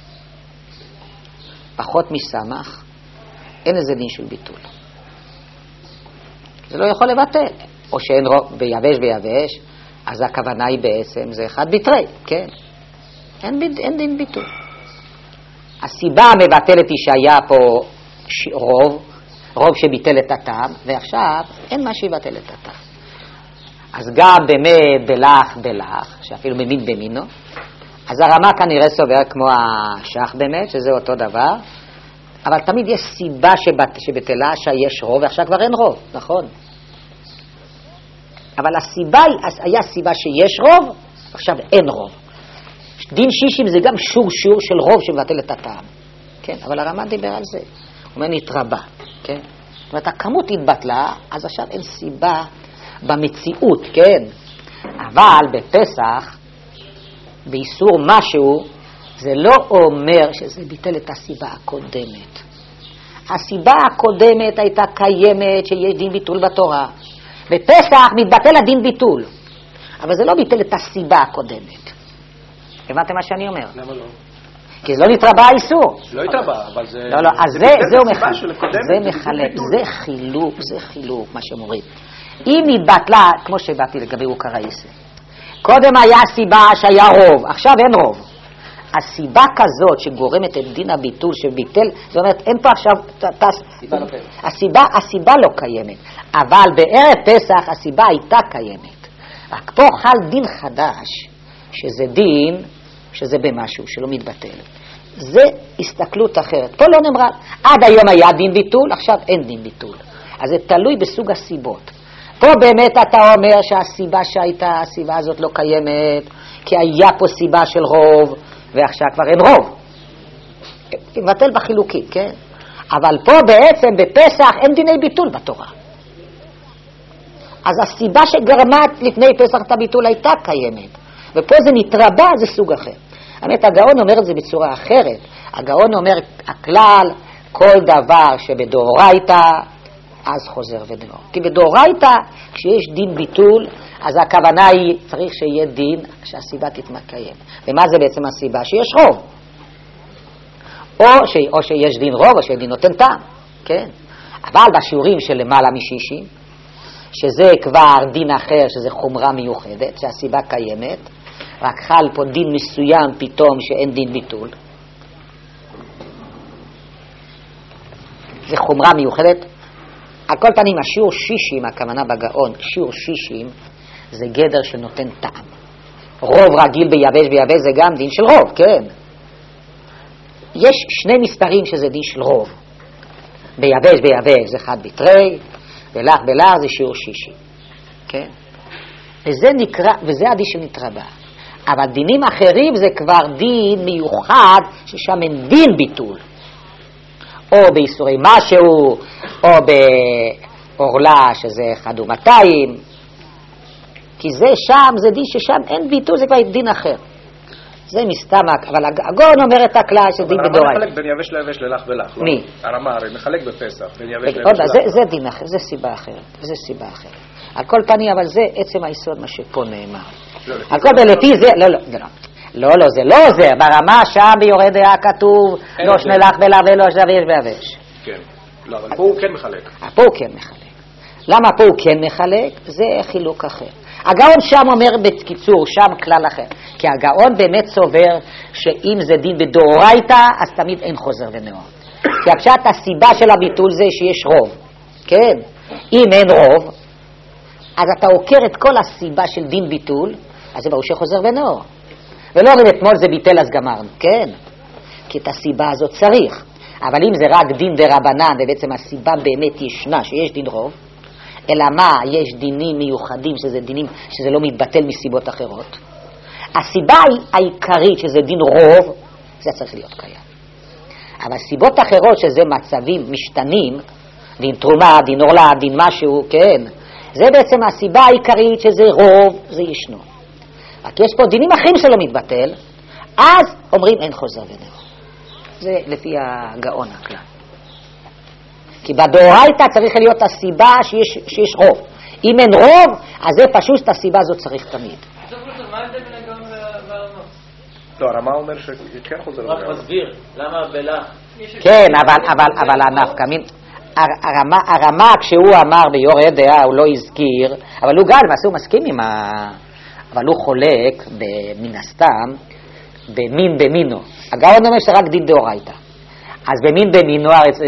פחות מסמך, אין איזה דין של ביטול. זה לא יכול לבטל. או שאין רוב ביבש, אז הכוונה היא בעצם, זה אחד ביטרי, כן? אין דין ביטול. הסיבה המבטלת היא שהיה פה רוב שביטל את הטעם, ועכשיו אין מה שיבטל את הטעם. אז גם באמת בלח, שאפילו במין במינו, אז הרמה כנראה סובר כמו השח באמת, שזה אותו דבר, אבל תמיד יש סיבה שבטלה שיש רוב, ועכשיו כבר אין רוב, נכון? אבל הסיבה היה סיבה שיש רוב, עכשיו אין רוב. דין 60 זה גם שיעור של רוב שמבטל את הטעם. כן, אבל הרמ"א דיבר על זה. הוא אומר נתרבה, כן? זאת אומרת, הכמות התבטלה, אז עכשיו אין סיבה במציאות, כן? אבל בפסח, באיסור משהו, זה לא אומר שזה ביטל את הסיבה הקודמת. הסיבה הקודמת הייתה קיימת שיש דין ביטול בתורה. בפסח מתבטל הדין ביטול. אבל זה לא ביטל את הסיבה הקודמת. הבנתם מה שאני אומר? למה לא? כי זה לא נתרבה האיסור. לא התרבה, אבל זה... לא, אז זה הוא מחלק. זה חילוק, מה שמוריד. אם התבטלה, כמו שבאתי לגבי אוקראיסה, קודם היה סיבה שהיה רוב, עכשיו אין רוב. הסיבה כזאת שגורמת את דין הביטול שביטל, זאת אומרת, אין פה עכשיו... הסיבה לא קיימת. אבל בערב פסח הסיבה הייתה קיימת. רק פה חל דין חדש, שזה דין, שזה במשהו, שלא מתבטל. זה הסתכלות אחרת. פה לא נאמרה, עד היום היה דין ביטול, עכשיו אין דין ביטול. אז זה תלוי בסוג הסיבות. פה באמת אתה אומר שהסיבה שהייתה, הסיבה הזאת לא קיימת, כי היה פה סיבה של רוב, ועכשיו כבר אין רוב. מבטל בחילוקים, כן? אבל פה בעצם בפסח אין דיני ביטול בתורה. אז הסיבה שגרמת לפני פסח את הביטול הייתה קיימת. ופה זה נתרבה, זה סוג אחר. האמת, הגאון אומר את זה בצורה אחרת. הגאון אומר, הכלל, כל דבר שבדאורייתא, אז חוזר ונאור. כי בדאורייתא, כשיש דין ביטול, אז הכוונה היא, צריך שיהיה דין שהסיבה תתקיים. ומה זה בעצם הסיבה? שיש רוב. או שיש דין רוב, או שדין נותן טעם. כן? אבל בשיעורים של למעלה מ-60, שזה כבר דין אחר, שזה חומרה מיוחדת, שהסיבה קיימת, רק חל פה דין מסוים פתאום שאין דין ביטול. זה חומרה מיוחדת. על כל פנים, השיעור 60, הכוונה בגאון, שיעור 60, זה גדר שנותן טעם. רוב רגיל ביבש זה גם דין של רוב, כן. יש שני מספרים שזה דין של רוב. ביבש זה חד בתרי, בלח זה שיעור 60. כן? וזה הדין של נתרבה. אבל דינים אחרים זה כבר דין מיוחד ששם אין דין ביטול. או באיסורי משהו, או באורלה שזה 1 ו-200. כי זה שם, זה דין ששם אין ביטול, זה כבר דין אחר. זה מסתמק, אבל הגאון אומר את הכלל של דין בדורייתא. הרמ"א מחלק בין יבש ליבש ללח ולח, לא? מי? הרמ"א הרי מחלק בפסח בין יבש ליבש ללח. זה דין אחר, זה סיבה אחרת. על כל פנים, אבל זה עצם היסוד מה שפה נאמר. על כל פנים, לפי זה, לא, זה לא עוזר. ברמה שם ביורד דעה כתוב, לא שני לח ולח ולא יבש ויבש. כן, לא, אבל פה הוא כן מחלק. פה הוא כן מחלק. למה פה הוא כן מחלק? זה חילוק אחר. הגאון שם אומר בקיצור, שם כלל אחר. כי הגאון באמת סובר שאם זה דין בדאורייתא, אז תמיד אין חוזר ונאור. כי הפשט הסיבה של הביטול זה שיש רוב. כן? אם אין רוב, אז אתה עוקר את כל הסיבה של דין ביטול, אז זה ברור שחוזר ונאור. ולא אומרים אתמול זה ביטל אז גמרנו. כן? כי את הסיבה הזאת צריך. אבל אם זה רק דין דרבנן, ובעצם הסיבה באמת ישנה שיש דין רוב, אלא מה? יש דינים מיוחדים שזה דינים שזה לא מתבטל מסיבות אחרות. הסיבה העיקרית שזה דין רוב, זה צריך להיות קיים. אבל סיבות אחרות שזה מצבים משתנים, דין תרומה, דין אורלה, דין משהו, כן, זה בעצם הסיבה העיקרית שזה רוב, זה ישנו. רק יש פה דינים אחרים שלא מתבטל, אז אומרים אין חוזר ונאור. זה לפי הגאון הכלל. כי בדאורייתא צריך להיות הסיבה שיש רוב. אם אין רוב, אז זה פשוט הסיבה הזאת צריך תמיד. מה ההבדל בין הגאון והרמ"א? לא, הרמ"א אומר שכן חוזר ונאור. רק מסביר, למה בלח? כן, אבל הנפקא מין, הרמ"א כשהוא אמר ביורד דעה הוא לא הזכיר, אבל הוא גם הוא מסכים עם אבל הוא חולק מן הסתם במין במינו. הגאון אומר שרק דין דאורייתא. אז במין במינו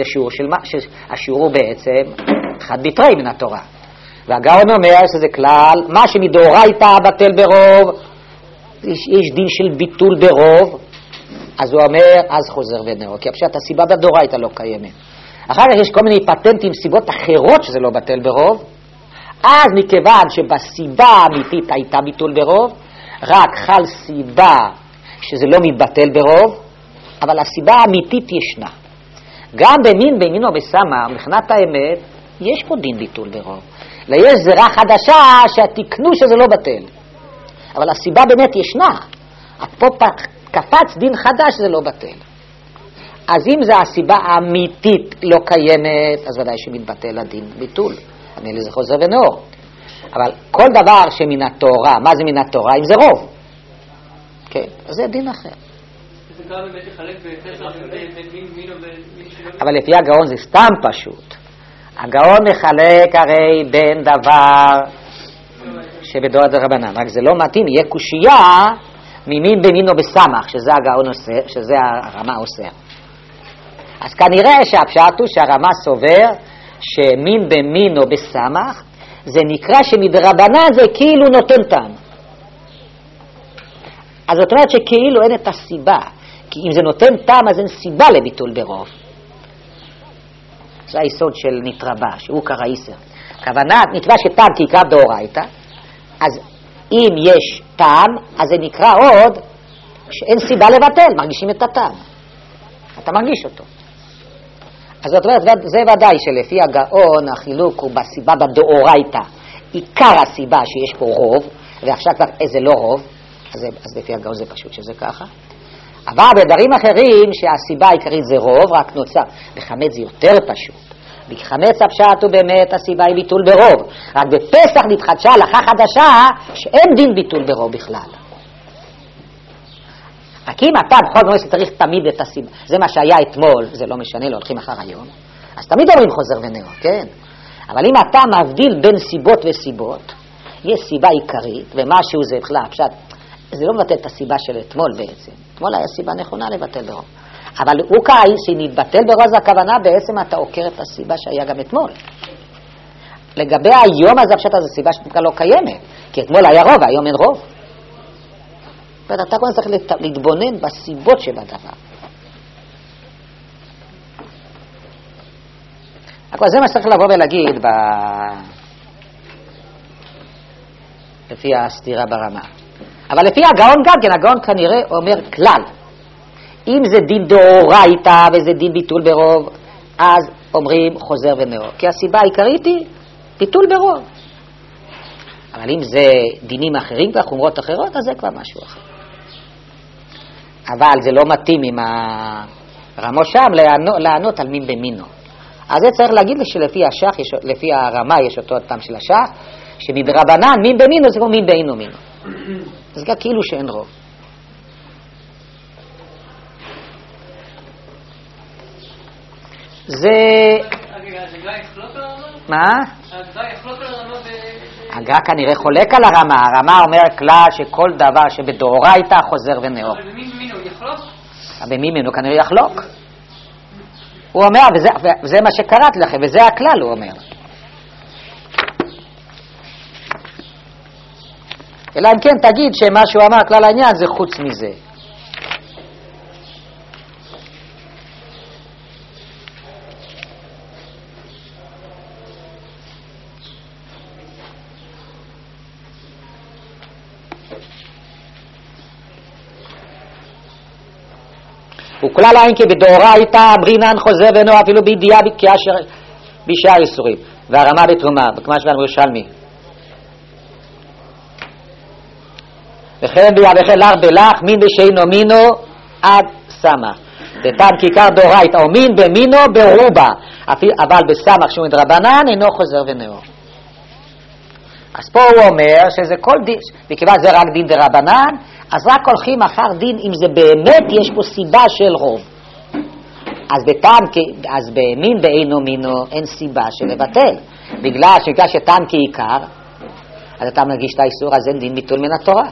השיעור הוא בעצם 1 בתרי מן התורה. והגאון אומר שזה כלל, מה שמדאורייתא בטל ברוב, יש דין של ביטול ברוב, אז הוא אומר, אז חוזר ונאור. כי הפשט הסיבה בדאורייתא לא קיימת. אחר כך יש כל מיני פטנטים, סיבות אחרות שזה לא בטל ברוב, אז מכיוון שבסיבה האמיתית הייתה ביטול ברוב, רק חל סיבה שזה לא מתבטל ברוב, אבל הסיבה האמיתית ישנה. גם במין במינו בסמך, מבחינת האמת, יש פה דין ביטול ברוב. יש זרע חדשה שהתקנו שזה לא בטל. אבל הסיבה באמת ישנה. פה קפץ דין חדש שזה לא בטל. אז אם זה הסיבה האמיתית לא קיימת, אז ודאי שמתבטל הדין ביטול. אני לזה חוזר ונאור. אבל כל דבר שמן התורה, מה זה מן התורה? אם זה רוב. כן, אז זה דין אחר. זה גם באמת לחלק בין מין שלא... אבל לפי הגאון זה סתם פשוט. הגאון מחלק הרי בין דבר שבדור דרבנן, רק זה לא מתאים, יהיה קושייה ממין במינו בסמך, שזה הגאון עושה, שזה הרמה עושה. אז כנראה שהפשט הוא שהרמה סובר שמין במינו בסמך, זה נקרא שמדרבנן זה כאילו נותן טעם. אז זאת אומרת שכאילו אין את הסיבה, כי אם זה נותן טעם אז אין סיבה לביטול ברוב. זה היסוד של נתרבה, שהוא קראיסר. כוונה, נקבע שטעם כעיקר דאורייתא, אז אם יש טעם, אז זה נקרא עוד שאין סיבה לבטל, מרגישים את הטעם. אתה מרגיש אותו. אז זאת אומרת, זה ודאי שלפי הגאון החילוק הוא בסיבה בדאורייתא. עיקר הסיבה שיש פה רוב, ועכשיו כבר איזה לא רוב, אז לפי הגאון זה פשוט שזה ככה. אבל בדברים אחרים שהסיבה העיקרית זה רוב, רק נוצר. בחמץ זה יותר פשוט. בחמץ הפשט הוא באמת הסיבה היא ביטול ברוב. רק בפסח נתחדשה הלכה חדשה שאין דין ביטול ברוב בכלל. רק אם אתה בכל מועד שצריך תמיד את הסיבה, זה מה שהיה אתמול, זה לא משנה, לא הולכים אחר היום, אז תמיד אומרים חוזר ונאור, כן? אבל אם אתה מבדיל בין סיבות וסיבות, יש סיבה עיקרית, ומשהו זה בכלל, פשט, זה לא מבטל את הסיבה של אתמול בעצם. אתמול היה סיבה נכונה לבטל ברוב. אבל הוא קראי שנתבטל ברוב, זה הכוונה בעצם אתה עוקר את הסיבה שהיה גם אתמול. לגבי היום הזה, פשט, אז הסיבה שתקרה לא קיימת, כי אתמול היה רוב, והיום אין רוב. ואתה כבר צריך להתבונן בסיבות שבדבר. אבל זה מה שצריך לבוא ולהגיד לפי הסתירה ברמה. אבל לפי הגאון גם כן, הגאון כנראה אומר כלל. אם זה דין דאורייתא וזה דין ביטול ברוב, אז אומרים חוזר ונאור. כי הסיבה העיקרית היא ביטול ברוב. אבל אם זה דינים אחרים וחומרות אחרות, אז זה כבר משהו אחר. אבל זה לא מתאים עם הרמו שם לענות על מין במינו. אז זה צריך להגיד שלפי השח, לפי הרמה יש אותו טעם של השח, שמדרבנן מין במינו זה כמו מין באינו מינו. זה גם כאילו שאין רוב. זה... הגר"א יחלוק על הרמה? מה? הגר"א יחלוק על הרמה הגר"א כנראה חולק על הרמה. הרמה אומר כלל שכל דבר שבדאורייתא חוזר ונאור. אבל במין במינו יחלוק? במין במינו כנראה יחלוק. הוא אומר, וזה מה שקראתי לכם, וזה הכלל, הוא אומר. אלא אם כן תגיד שמה שהוא אמר, כלל העניין, זה חוץ מזה. וכלל העין כי בדאורייתא ברינן חוזר ונאור אפילו בידיעה בשאר איסורים. והרמה בתרומה, כמו שבן ירושלמי. וכן לר בלח מין בשאינו מינו עד סמך. דתם כיכר דאורייתא או מין במינו ברובה, אבל בסמך שהוא מדרבנן אינו חוזר ונאור. אז פה הוא אומר שזה כל דין, מכיוון זה רק דין דרבנן, אז רק הולכים אחר דין אם זה באמת יש פה סיבה של רוב. אז במין באינו מינו אין סיבה שלבטל. בגלל שטעם כעיקר, אז אתה מגיש את האיסור, אז אין דין ביטול מן התורה.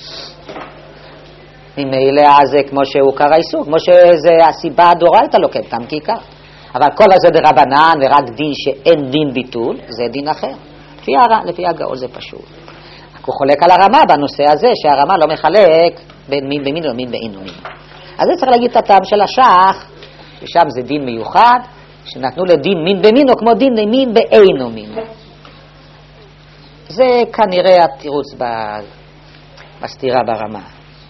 ממילא זה כמו שהוא קרא איסור, כמו שזה הסיבה הדאורייתא לא כן, טעם כעיקר. אבל כל הזה דרבנן ורק דין שאין דין ביטול, זה דין אחר. לפי הגאון זה פשוט. הוא חולק על הרמה בנושא הזה, שהרמה לא מחלק בין מין במינו ומין באינו מינו. אז זה צריך להגיד את הטעם של השח, ושם זה דין מיוחד, שנתנו לדין מין במינו כמו דין למין באינו מינו. זה כנראה התירוץ בסתירה ברמה.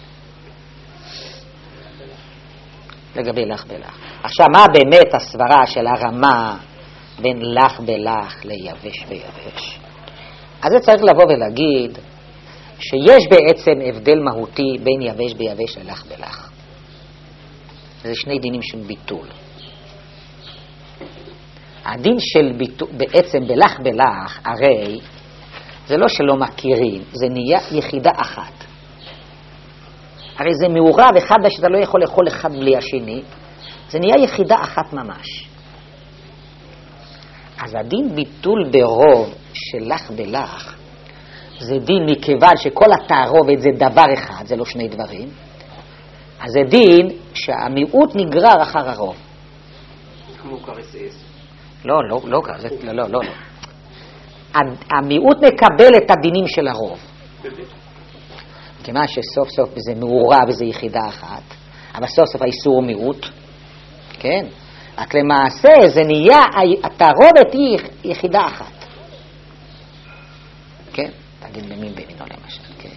לגבי לך בלך. עכשיו, מה באמת הסברה של הרמה בין לך בלך ליבש ביבש? אז זה צריך לבוא ולהגיד שיש בעצם הבדל מהותי בין יבש ביבש ללך בלך. זה שני דינים של ביטול. הדין של ביטול, בעצם בלך בלך, הרי זה לא שלא מכירים, זה נהיה יחידה אחת. הרי זה מעורב אחד שאתה לא יכול לאכול אחד בלי השני, זה נהיה יחידה אחת ממש. אז הדין ביטול ברוב של לך בלך, זה דין מכיוון שכל התערובת זה דבר אחד, זה לא שני דברים, אז זה דין שהמיעוט נגרר אחר הרוב. כמו קרסס. לא. המיעוט מקבל את הדינים של הרוב. כיוון שסוף סוף זה מעורב וזה יחידה אחת, אבל סוף סוף האיסור הוא מיעוט, כן? רק למעשה זה נהיה, התערובת היא יחידה אחת. כן? תגיד במין במינו למשל, כן?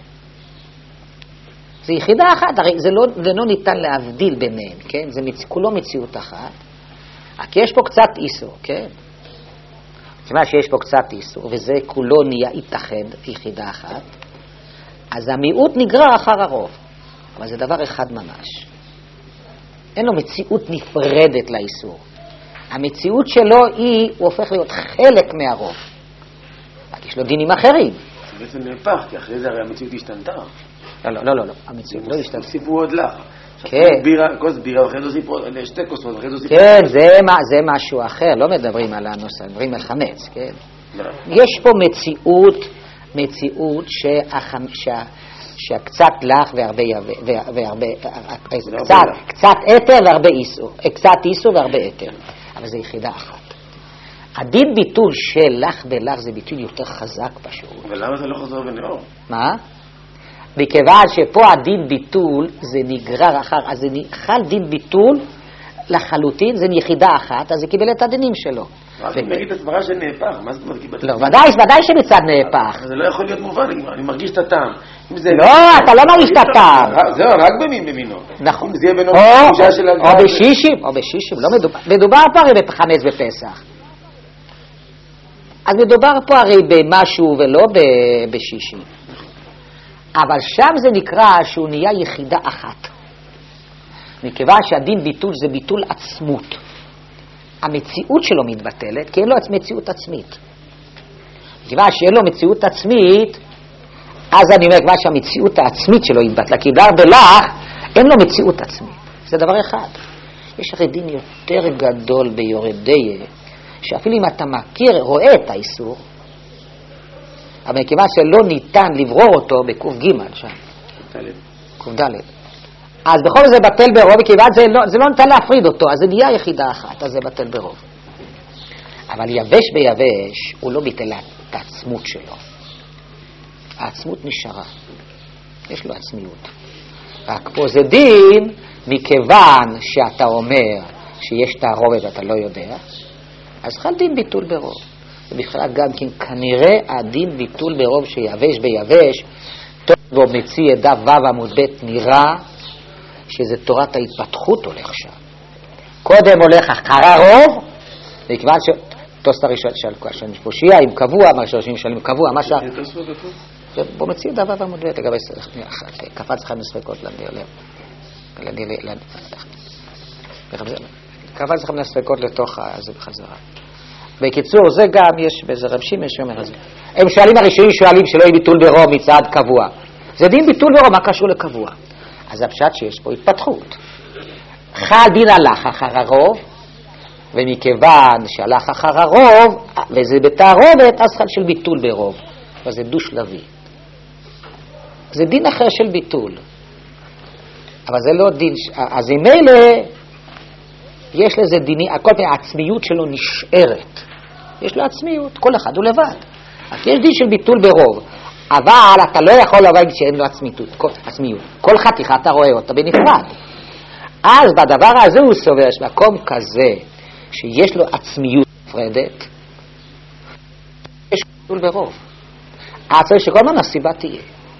זה יחידה אחת, הרי זה לא ניתן להבדיל ביניהם, כן? זה כולו מציאות אחת, רק יש פה קצת איסור, כן? כיוון שיש פה קצת איסור, וזה כולו נהיה התאחד, יחידה אחת, אז המיעוט נגרר אחר הרוב, אבל זה דבר אחד ממש. אין לו מציאות נפרדת לאיסור. המציאות שלו הוא הופך להיות חלק מהרוב. רק יש לו דינים אחרים. זה בעצם נהפך, כי אחרי זה הרי המציאות השתנתה. לא, המציאות לא השתנתה. הוסיפו עוד לך. כן. כוס בירה, ואחרי זה הוסיפו שתי כוסות, ואחרי זה הוסיפו... כן, זה משהו אחר, לא מדברים על הנושא, מדברים על חמץ, כן? יש פה מציאות שקצת לך והרבה קצת אתר והרבה איסור, קצת איסור והרבה אתר, אבל זה יחידה אחת. הדין ביטול של לך בלך זה ביטול יותר חזק פשוט. ולמה זה לא חוזר בנאור? מה? מכיוון שפה הדין ביטול זה נגרר אחר, אז זה חל דין ביטול לחלוטין, זה יחידה אחת, אז זה קיבל את הדינים שלו. רק אם נגיד את הסברה של נהפך, מה זאת אומרת קיבלת? לא, ודאי שמצד נהפך. זה לא יכול להיות מובן, אני מרגיש את הטעם. לא, אתה לא מרגיש את הטעם. זהו, רק במין במינו. נכון. אם זה יהיה בינו או בשישים, לא מדובר פה הרי בחמץ בפסח. אז מדובר פה הרי במשהו ולא בשישים. אבל שם זה נקרא שהוא נהיה יחידה אחת. מכיוון שהדין ביטול זה ביטול עצמות. המציאות שלו מתבטלת, כי אין לו מציאות עצמית. מכיוון שאין לו מציאות עצמית, אז אני אומר, כיוון שהמציאות העצמית שלו התבטלה, כי דבר בלך, אין לו מציאות עצמית. זה דבר אחד. יש הרי דין יותר גדול ביורדיה, שאפילו אם אתה מכיר, רואה את האיסור, אבל מכיוון שלא ניתן לברור אותו בקוף ג' שם. קוף ד'. אז בכל זאת זה בטל ברוב, מכיוון זה לא ניתן להפריד אותו, אז זה נהיה יחידה אחת, אז זה בטל ברוב. אבל יבש ביבש, הוא לא ביטל את העצמות שלו. העצמות נשארה. יש לו עצמיות. רק פה זה דין, מכיוון שאתה אומר שיש תערובת ואתה לא יודע, אז חל דין ביטול ברוב. ובכלל גם כן כנראה הדין ביטול ברוב שיבש ביבש, טוב בו מציא דף ו' עמוד ב' נראה שזה תורת ההתפתחות הולך שם. קודם הולך אחר הרוב, וכיוון שתוסת הראשון של פושיע עם קבוע, מה שראשים שלם קבוע, מה שה... בוא מציא דף ו' עמוד ב' לגבי קפץ לך מספקות קפץ לך מספקות לתוך זה בחזרה. בקיצור, זה גם יש באיזה רב שמעון שאומר את זה. הם שואלים הראשונים שואלים שלא יהיה ביטול ברוב מצד קבוע. זה דין ביטול ברוב, מה קשור לקבוע? אז הפשט שיש פה התפתחות. חל דין הלך אחר הרוב, ומכיוון שהלך אחר הרוב, וזה בתערובת, אז חל של ביטול ברוב. וזה דו שלבי. זה דין אחר של ביטול. אבל זה לא דין, אז אם אלה, יש לזה דיני, הכל פעמים העצמיות שלו נשארת. יש לו עצמיות, כל אחד הוא לבד. אז יש דין של ביטול ברוב, אבל אתה לא יכול להגיד שאין לו עצמיות. כל חתיכה אתה רואה אותה בנפרד. אז בדבר הזה הוא סובר שמקום כזה, שיש לו עצמיות נפרדת, יש ביטול ברוב. צריך שכל מה הסיבה תהיה.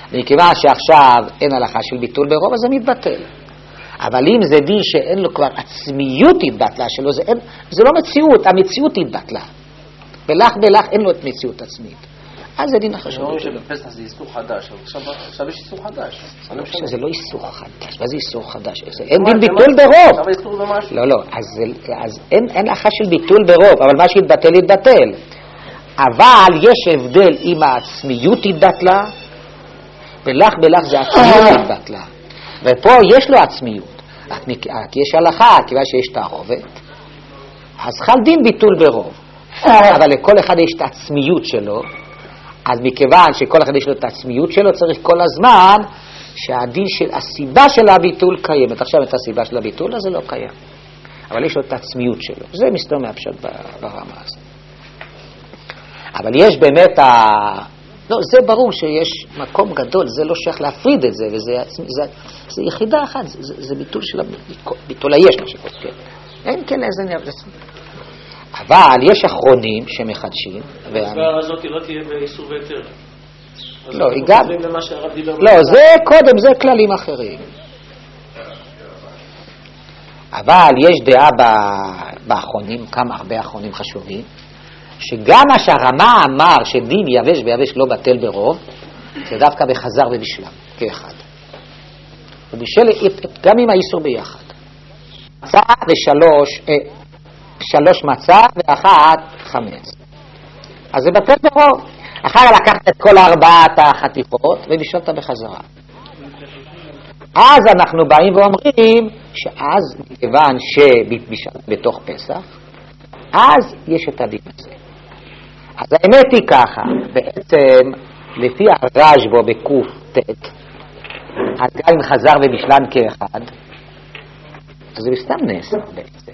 מכיוון שעכשיו אין הלכה של ביטול ברוב, אז זה מתבטל. אבל אם זה דין שאין לו כבר עצמיות התבטלה שלו, זה לא מציאות, המציאות התבטלה. בלך אין לו את מציאות עצמית. אז זה דין אחר שלו. אני רואה שבפסח זה איסור חדש, עכשיו יש איסור חדש. זה לא איסור חדש, מה זה איסור חדש? אין דין ביטול ברוב. לא, אז אין הלכה של ביטול ברוב, אבל מה שהתבטל התבטל. אבל יש הבדל אם העצמיות התבטלה, בלך זה עצמיות התבטלה. ופה יש לו עצמיות, כי יש הלכה, כיוון שיש תערובת, אז חל דין ביטול ברוב. אבל לכל אחד יש את העצמיות שלו, אז מכיוון שכל אחד יש לו את העצמיות שלו, צריך כל הזמן שהדין של הסיבה של הביטול קיימת. עכשיו את הסיבה של הביטול, אז זה לא קיים. אבל יש לו את העצמיות שלו. זה מסתום מהפשט ברמה הזאת. אבל יש באמת לא, זה ברור שיש מקום גדול, זה לא שייך להפריד את זה, זה יחידה אחת, זה ביטול של ביטול היש, מה שקוראים, כן. אין כן איזה נראה. אבל יש אחרונים שמחדשים. הסברה הזאת לא תהיה באיסור ויתר. לא, היא גם... לא, זה קודם, זה כללים אחרים. אבל יש דעה באחרונים, כמה הרבה אחרונים חשובים, שגם מה שהרמה אמר שדין יבש ויבש לא בטל ברוב, זה דווקא בחזר ובשלם, כאחד. ובשל גם עם האיסור ביחד. מצה שלוש מצה ואחת חמץ. אז זה בטל ברוב. אחר לקחת את כל 4 החתיכות ובישלת בחזרה. אז אנחנו באים ואומרים שאז מכיוון שבישלת בתוך פסח, אז יש את הדין הזה. אז האמת היא ככה, בעצם לפי הרשב"א בקוף ט', אז גם אם חזר ובישלן כאחד, אז זה בסתם נס בעצם.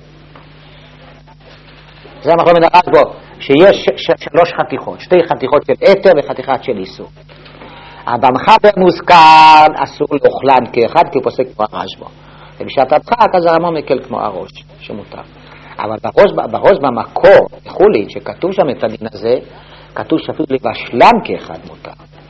זה המחלוקת בין הרשב"א, שיש 3 חתיכות, 2 חתיכות של אתר וחתיכת של איסור. במחבר מוזכר אסור לאוכלן כאחד, כי הוא פוסק כמו הרשב"א. ובשעת הדחק אז הרמב"ם מקל כמו הראש, שמותר. אבל בראש במקור, חולין, שכתוב שם את הדין הזה, כתוב שאפילו לבשלם כאחד מותר.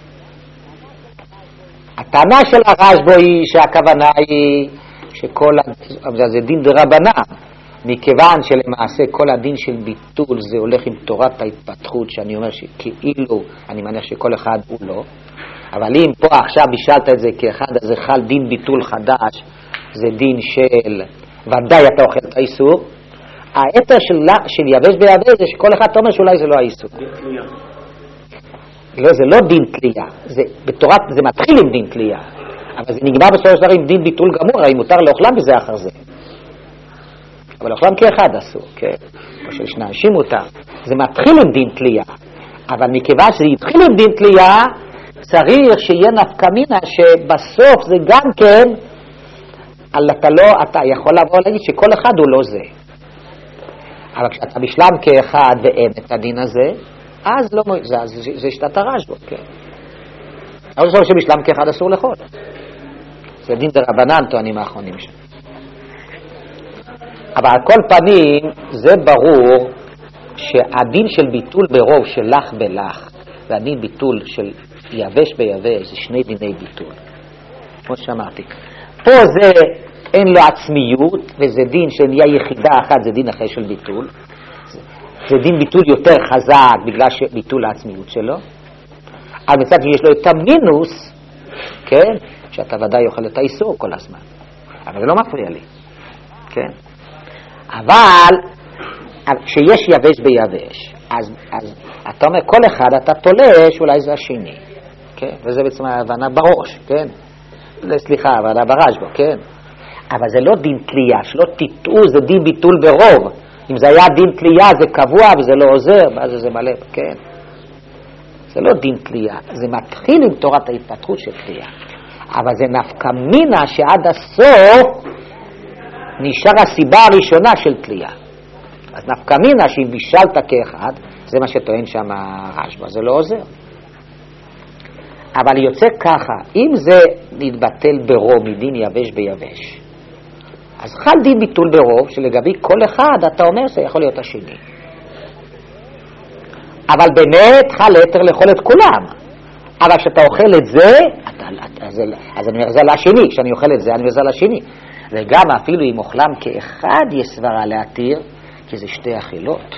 הטענה של הרשב"א היא שהכוונה היא זה דין דרבנן, מכיוון שלמעשה כל הדין של ביטול זה הולך עם תורת ההתפתחות, שאני אומר שכאילו, אני מניח שכל אחד הוא לא, אבל אם פה עכשיו בישלת את זה כאחד, אז זה חל דין ביטול חדש, זה דין של ודאי אתה אוכל את האיסור. היתר של יבש ביבש זה שכל אחד אומר שאולי זה לא האיסור. לא, זה לא דין תלייה, בתורת זה מתחיל עם דין תלייה, אבל זה נגמר בסופו של דבר עם דין ביטול גמור, הרי מותר לאוכלם בזה אחר זה. אבל לאוכלם כאחד אסור, כן? או של 2 אנשים מותר. זה מתחיל עם דין תלייה, אבל מכיוון שזה התחיל עם דין תלייה, צריך שיהיה נפקא מינה שבסוף זה גם כן, אתה יכול לבוא להגיד שכל אחד הוא לא זה. אבל כשאתה בשלם כאחד ואין את הדין הזה, אז לא, זה שתת הרשב"א, כן. אבל זה שבשלם כאחד אסור לאכול. זה דין דרבנן טוענים האחרונים שם. אבל על כל פנים, זה ברור שהדין של ביטול ברוב של לך בלך, והדין ביטול של יבש ביבש, זה 2 דיני ביטול. כמו שאמרתי. פה זה אין לו עצמיות, וזה דין שנהיה יחידה אחת, זה דין אחר של ביטול. זה דין ביטול יותר חזק, בגלל ביטול העצמיות שלו. אבל מצד שיש לו את המינוס, כן? שאתה ודאי יאכל את האיסור כל הזמן. אבל זה לא מפריע לי. כן? אבל כשיש יבש ביבש, אז אתה אומר, כל אחד אתה תולש, אולי זה השני. כן? וזה בעצם ההבנה בראש, כן? סליחה, ההבנה ברשב"א, כן? אבל זה לא דין תלייה, שלא תטעו, זה דין ביטול ברוב. אם זה היה דין תלייה, זה קבוע וזה לא עוזר, ואז זה מלא, כן? זה לא דין תלייה, זה מתחיל עם תורת ההתפתחות של תלייה. אבל זה נפקא מינה שעד הסוף נשאר הסיבה הראשונה של תלייה. אז נפקא מינה שאם בישלת כאחד, זה מה שטוען שם הרשב"א, זה לא עוזר. אבל יוצא ככה, אם זה להתבטל ברוב מדין יבש ביבש, אז חל דין ביטול ברוב שלגבי כל אחד אתה אומר שזה יכול להיות השני. אבל באמת חל יתר לאכול את כולם. אבל כשאתה אוכל את זה, אתה אז אני אומר זה לשני, כשאני אוכל את זה אני אומר זה לשני. וגם אפילו אם אוכלם כאחד יש סברה להתיר, כי זה שתי אכילות.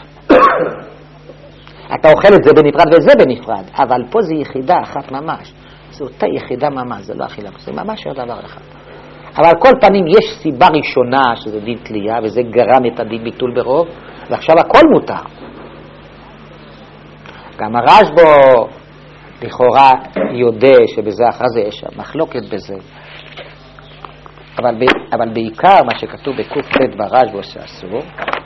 אתה אוכל את זה בנפרד וזה בנפרד, אבל פה זה יחידה אחת ממש. זו אותה יחידה ממש, זה לא אכילה, זה ממש דבר אחד. אבל על כל פנים יש סיבה ראשונה שזה דין תלייה, וזה גרם את הדין ביטול ברוב, ועכשיו הכל מותר. גם הרשב"א לכאורה יודע שבזה אחרי זה יש מחלוקת בזה. אבל בעיקר מה שכתוב בק"ט ברשב"א שאסור,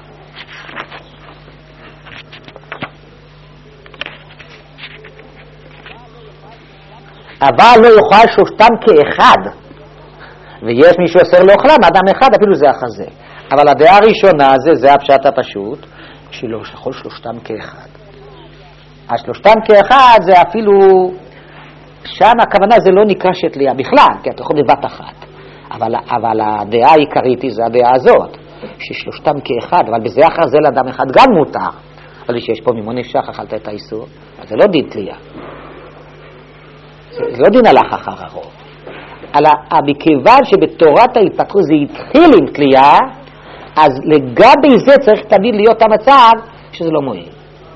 אבל לא יאכל שלושתם כאחד, ויש מי שאוסר לאוכלם אדם אחד, אפילו זה החזה. אבל הדעה הראשונה זה הפשט הפשוט, שלא יכול שלושתם כאחד. השלושתם כאחד זה אפילו, שם הכוונה זה לא נקרא שתליה בכלל, כי אתה יכול בבת אחת. אבל הדעה העיקרית היא זה הדעה הזאת, ששלושתם כאחד, אבל בזה אחר זה לאדם אחד גם מותר. אבל שיש פה ממון נפשך, אכלת את האיסור, אז זה לא דין תליה. זה לא דין הלך אחר הרוב. מכיוון שבתורת ההתפתחות זה התחיל עם תליה, אז לגבי זה צריך תמיד להיות המצב שזה לא מועיל.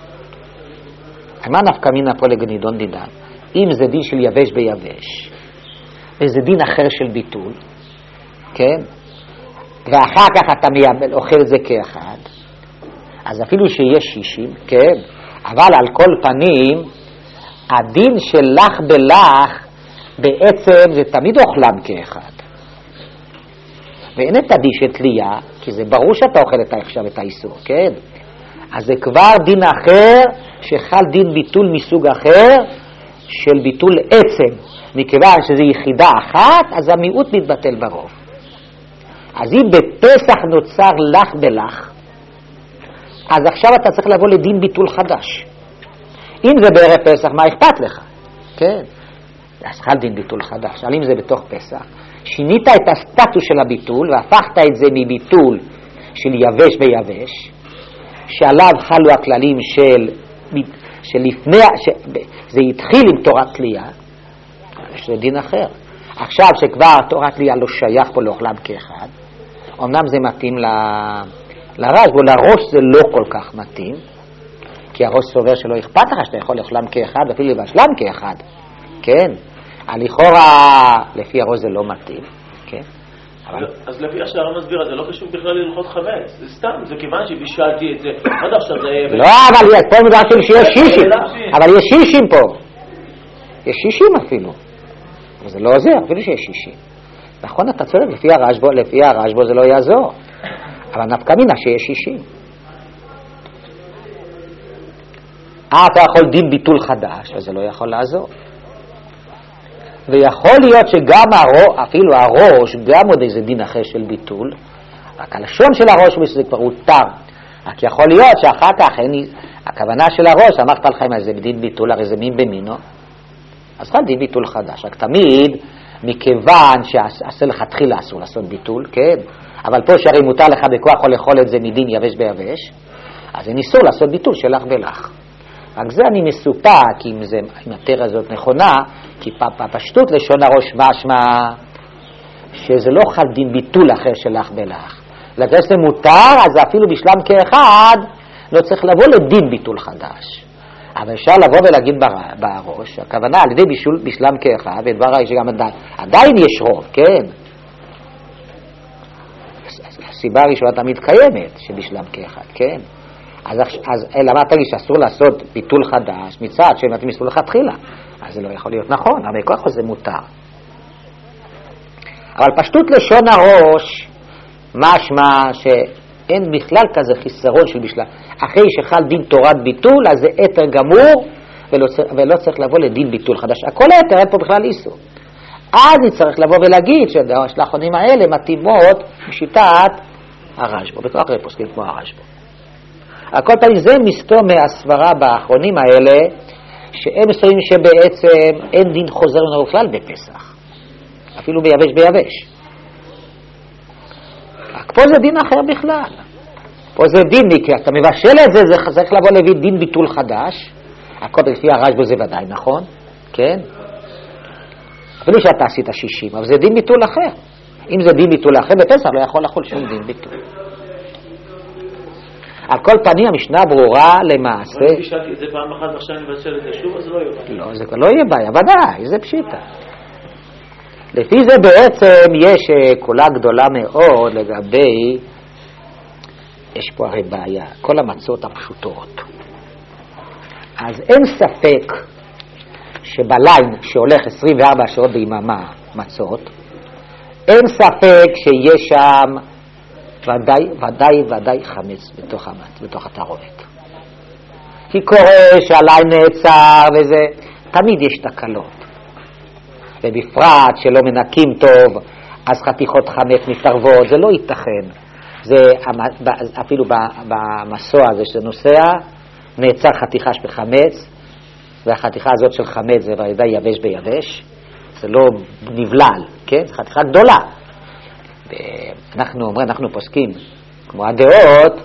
מה נפקא מינה פה לגנידון דינן? אם זה דין של יבש ביבש, וזה דין אחר של ביטול, כן? ואחר כך אתה אוכל את זה כאחד, אז אפילו שיש 60, כן? אבל על כל פנים, הדין של לך בלך, בעצם זה תמיד אוכלם כאחד. ואין את הדין של תליה, כי זה ברור שאתה אוכל עכשיו את האיסור, כן? אז זה כבר דין אחר, שחל דין ביטול מסוג אחר, של ביטול עצם. מכיוון שזה יחידה אחת, אז המיעוט מתבטל ברוב. אז אם בפסח נוצר לך בלך, אז עכשיו אתה צריך לבוא לדין ביטול חדש. אם זה בערב פסח, מה אכפת לך? כן? אז חל דין ביטול חדש. אבל אם זה בתוך פסח, שינית את הסטטוס של הביטול, והפכת את זה מביטול של יבש ביבש, שעליו חלו הכללים שלפני, זה התחיל עם תורת תליה, יש זה דין אחר. עכשיו שכבר תורת תליה לא שייך פה לאוכלם כאחד, אמנם זה מתאים לרשב"א, לראש זה לא כל כך מתאים, כי הראש סובר שלא אכפת לך שאתה יכול לאוכלם כאחד, ואפילו לבשלם כאחד, כן? לכאורה, לפי הראש זה לא מתאים, כן? אז לפי השער מסביר, זה לא קשור בכלל ללכות חמץ, זה סתם, זה כיוון שבישלתי את זה, עד עכשיו זה יהיה... לא, אבל פה מדרשים שיש 60, אבל יש 60 פה, יש 60 אפילו, אבל זה לא עוזר, אפילו שיש 60. נכון, אתה צודק, לפי הרשב"א זה לא יעזור, אבל נפקא מינה שיש 60. אתה יכול דין ביטול חדש, אז זה לא יכול לעזור. ויכול להיות שגם אפילו הראש, גם עוד איזה דין אחר של ביטול, רק הלשון של הראש זה כבר הותר. רק יכול להיות שאחר כך, הכוונה של הראש, אמרת לכם על זה בדין ביטול, הרי זה מין במינו, אז חל דין ביטול חדש. רק תמיד, מכיוון שעשה לך תחילה אסור לעשות ביטול, כן? אבל פה שהרי מותר לך בכוח או לאכול את זה מדין יבש ביבש, אז אין איסור לעשות ביטול של לך בלך. רק זה אני מסופק אם התורה הזאת נכונה, כי פשטות לשון הראש משמע שזה לא חל דין ביטול אחר של לך בלך. לכן זה מותר, אז אפילו בשלם כאחד לא צריך לבוא לדין ביטול חדש. אבל אפשר לבוא ולהגיד בראש, הכוונה על ידי בשלם כאחד, ודבר שגם עדיין יש רוב, כן? הסיבה הראשונה תמיד קיימת שבשלם כאחד, כן? אז למה תגיד שאסור לעשות ביטול חדש מצד שהם אתם מסלול לך תחילה? אז זה לא יכול להיות נכון, אבל ככה זה מותר. אבל פשטות לשון הראש משמע שאין בכלל כזה חיסרון של בשלם. אחרי שחל דין תורת ביטול, אז זה יתר גמור ולא צריך לבוא לדין ביטול חדש. הכל היתר, אין פה בכלל איסור. אז נצטרך לבוא ולהגיד שהשלחונים האלה מתאימות בשיטת הרשב"א, בכוח פוסקים כמו הרשב"א. על כל פעמים זה מסתום מהסברה באחרונים האלה, שהם מסוים שבעצם אין דין חוזר לנו בכלל בפסח, אפילו ביבש ביבש. רק פה זה דין אחר בכלל. פה זה דין, כי אתה מבשל את זה, זה צריך לבוא להביא דין ביטול חדש. הכל לפי הרשב"א זה ודאי נכון, כן? אפילו שאתה עשית 60, אבל זה דין ביטול אחר. אם זה דין ביטול אחר, בפסח לא יכול לחול שום דין ביטול. על כל פנים המשנה ברורה למעשה. אבל אם בישלתי את זה פעם אחת ועכשיו אני מבשל את זה שוב, אז לא יהיה בעיה. לא, זה לא יהיה בעיה, ודאי, זה פשיטה. לפי זה בעצם יש קולה גדולה מאוד לגבי, יש פה הרי בעיה, כל המצות הפשוטות. אז אין ספק שבליין שהולך 24 שעות ביממה מצות, אין ספק שיש שם ודאי חמץ בתוך התערובת. כי קורה שהליין נעצר וזה, תמיד יש תקלות. ובפרט שלא מנקים טוב, אז חתיכות חמץ מתערבות, זה לא ייתכן. זה אפילו במסוע הזה שזה נוסע, נעצר חתיכה של חמץ, והחתיכה הזאת של חמץ זה ודאי יבש ביבש, זה לא נבלל, כן? זו חתיכה גדולה. אנחנו פוסקים, כמו הדעות,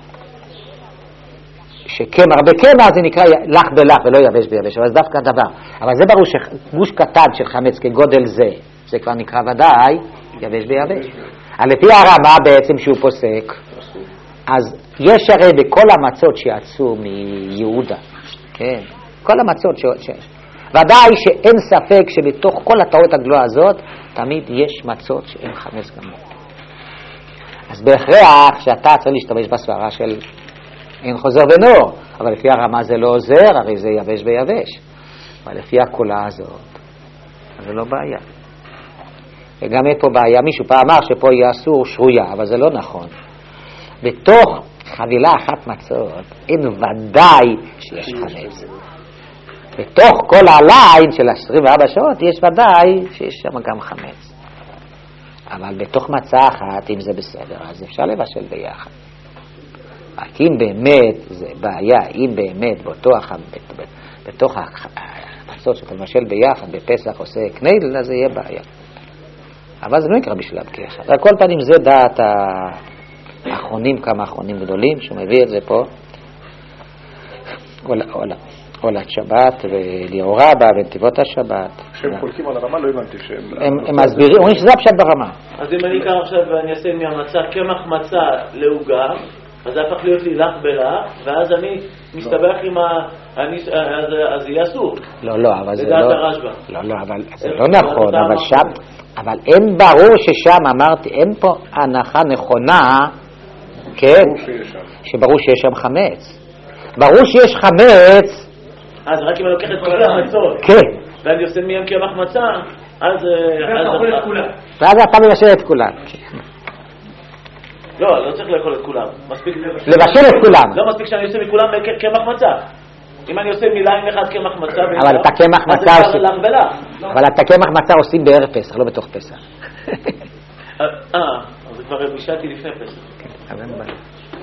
שקמר בקמר זה נקרא לח בלח ולא יבש ביבש, אבל זה דווקא הדבר. אבל זה ברור שגוש קטן של חמץ כגודל זה כבר נקרא ודאי יבש ביבש. לפי הרמה בעצם שהוא פוסק, אז יש הרי בכל המצות שיצאו מיהודה, כן? כל המצות שיש. ודאי שאין ספק שבתוך כל הטעות הגדולה הזאת, תמיד יש מצות שאין חמץ גמור. אז בהכרח שאתה צריך להשתמש בסברה של אין חוזר ונור, אבל לפי הרמה זה לא עוזר, הרי זה יבש ביבש. אבל לפי הקולה הזאת, זה לא בעיה. וגם אין פה בעיה, מישהו פעם אמר שפה יהיה אסור שרויה, אבל זה לא נכון. בתוך חבילה אחת מצות, אין ודאי שיש חמץ. בתוך כל הליין של 24 שעות, יש ודאי שיש שם גם חמץ. אבל בתוך מצה אחת, אם זה בסדר, אז אפשר לבשל ביחד. רק אם באמת זה בעיה, אם באמת בתוך המצות שאתה מבשל ביחד, בפסח עושה קניידל, אז זה יהיה בעיה. אבל זה לא יקרה בשלב כאחד. על כל פנים זה דעת האחרונים, כמה אחרונים גדולים, שהוא מביא את זה פה. עולת שבת וליאור רבה ונתיבות השבת. כשהם חולקים על הרמה לא הבנתי שהם... הם מסבירים, אומרים שזה הפשט ברמה. אז אם אני אקח עכשיו ואני אעשה מהמצה קמח מצה לעוגה, אז זה הפך להיות לי לח בלח, ואז אני מסתבך עם אז יהיה אסור. לא, אבל זה לדעת הרשב"א. לא, אבל זה לא נכון, אבל שם... אבל אין ברור ששם, אמרתי, אין פה הנחה נכונה, כן? שברור שיש שם חמץ. ברור שיש חמץ. אז רק אם אני לוקח את כל המצות. כן. ואני עושה מהם קמח מצה, אז... ואז אתה מבשל את כולם. לא, לא צריך לאכול את כולם. מספיק לבשל את כולם. לא מספיק שאני עושה מכולם קמח מצה. אם אני עושה מיליין אחד קמח מצה... אבל אתה קמח מצה עושים... אבל אתה קמח מצה עושים בערב פסח, לא בתוך פסח. אז זה כבר בישלתי לפני פסח. אז אין בעיה.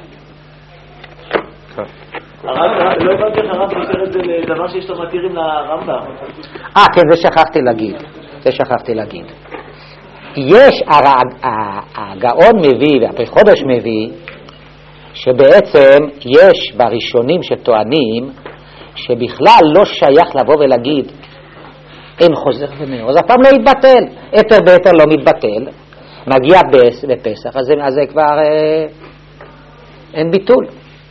הרב, לא הבנתי איך הרב מוסר את זה לדבר שיש לו מתירים לרמב"ם. כן, זה שכחתי להגיד. יש, הגאון מביא, והפרי חודש מביא, שבעצם יש בראשונים שטוענים, שבכלל לא שייך לבוא ולהגיד, אין חוזר ונאור, אז אף פעם לא יתבטל. אתר באתר לא מתבטל, מגיע בפסח, אז זה כבר אין ביטול.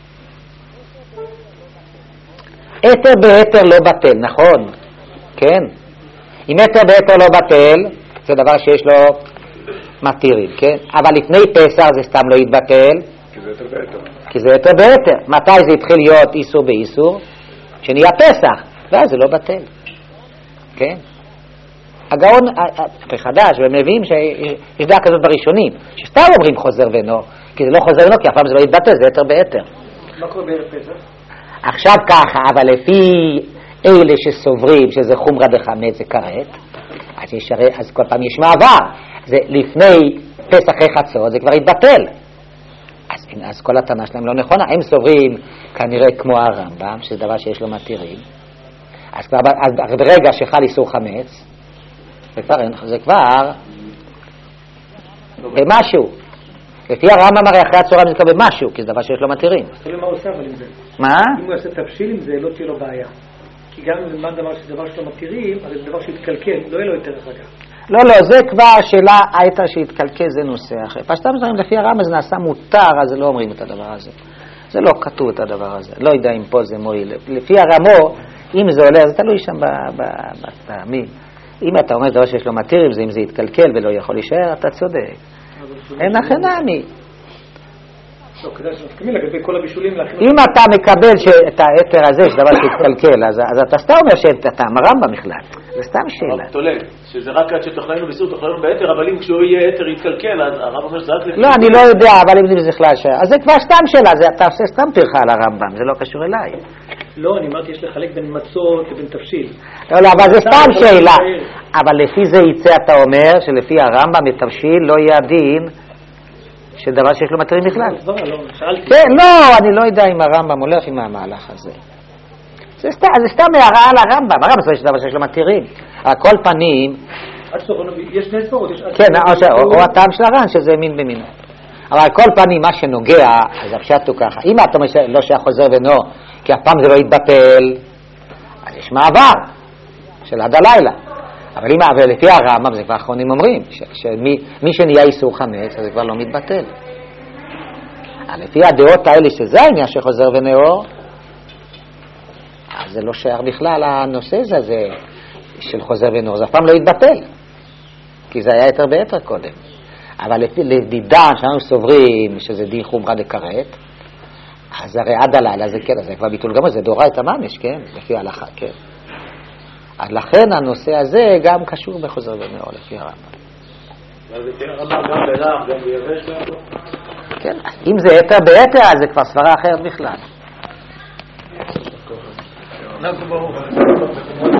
אתר באתר לא בטל, נכון? כן? אם אתר באתר לא בטל, זה דבר שיש לו מתירים, כן? אבל לפני פסח זה סתם לא יתבטל. כי זה אתר באתר. מתי זה התחיל להיות איסור באיסור? שנהיה פסח, ואז זה לא בטל. כן? הגאון חדש, והם מביאים שיש דעה כזאת בראשונים, שסתם אומרים חוזר ונור, כי זה לא חוזר ונור, כי אף פעם זה לא יתבטל, זה אתר באתר. מה קורה בערב פסח? עכשיו ככה, אבל לפי אלה שסוברים שזה חומרה בחמץ זה כרת, אז כל פעם יש מעבר. זה לפני פסח אחרי חצות, זה כבר יתבטל. אז כל הטענה שלהם לא נכונה. הם סוברים כנראה כמו הרמב"ם, שזה דבר שיש לו מתירים. אז ברגע שחל איסור חמץ, זה כבר במשהו. לפי הרמב"ם הרי אחרי הצהריים זה כבר במשהו, כי זה דבר שיש לו מתירים. תלוי מה הוא עושה אבל עם זה. מה? אם הוא עושה תבשיל עם זה, לא תהיה לו בעיה. כי גם אם זה דבר שלא מתירים, אז זה דבר שהתקלקל, לא יהיה לו יותר אחר כך. לא, זה כבר השאלה, הייתה שהתקלקל, זה נושא אחר. פשטם דברים, לפי הרמב"ם זה נעשה מותר, אז לא אומרים את הדבר הזה. זה לא כתוב את הדבר הזה. לא יודע אם פה זה מועיל. לפי הרמו, אם זה עולה, זה תלוי שם בטעמים. אם אתה אומר דבר שיש לו מתירים, זה אם זה יתקלקל ולא יכול להישאר, אתה צודק. אין אחר נעמי. לא, כדאי שמסכמים לגבי כל הבישולים להכין... אם אתה מקבל את היתר הזה, שדבר שהתקלקל, אז אתה סתם אומר שאתה הרמב"ם בכלל. זה סתם שאלה. תולה, שזה רק עד שתוכלנו בסור, תוכלנו ביתר, אבל אם כשהוא יהיה יתר יתקלקל, אז הרב אומר שזה רק לפי... לא, אני לא יודע, אבל אם זה בכלל שאלה. אז זה כבר סתם שאלה, אתה עושה סתם פרחה על הרמב"ם, זה לא קשור אליי. לא, אני אמרתי, יש לחלק בין מצות לבין תבשיל. לא, אבל זה סתם שאלה. אבל לפי זה יצא, אתה אומר, שלפי הרמב"ם בתבשיל לא יהיה הדין שדבר שיש לו מתירים בכלל. כן, לא, אני לא יודע אם הרמב"ם הולך עם המהלך הזה. זה סתם הערה על הרמב"ם. הרמב"ם זה דבר שיש לו מתירים. על כל פנים... יש שני ספרות. כן, או הטעם של הר"ן, שזה מין במין. אבל על כל פנים, מה שנוגע, אז הפשט הוא ככה. אם אתה אומר לא שהחוזר ונו, כי הפעם זה לא יתבטל, אז יש מעבר של עד הלילה. אבל לפי הרמב"ם, זה כבר האחרונים אומרים, שמי שנהיה איסור חמץ, אז זה כבר לא מתבטל. לפי הדעות האלה שזה העניין שחוזר ונאור, אז זה לא שייך בכלל הנושא הזה של חוזר ונאור, זה אף פעם לא יתבטל, כי זה היה יותר ביתר קודם. אבל לדידן שאנחנו סוברים שזה דין חומרה דקראת, אז הרי עד הלילה זה כן, זה כבר ביטול גמור, זה דאורייתא ממש, כן, לפי ההלכה, כן. אז לכן הנושא הזה גם קשור בחוזר ונאור, לפי הרמב"ם. אז לפי הרמב"ם גם בלח, גם ביבש, גם פה? כן, אם זה יתר ביתר, אז זה כבר סברה אחרת בכלל.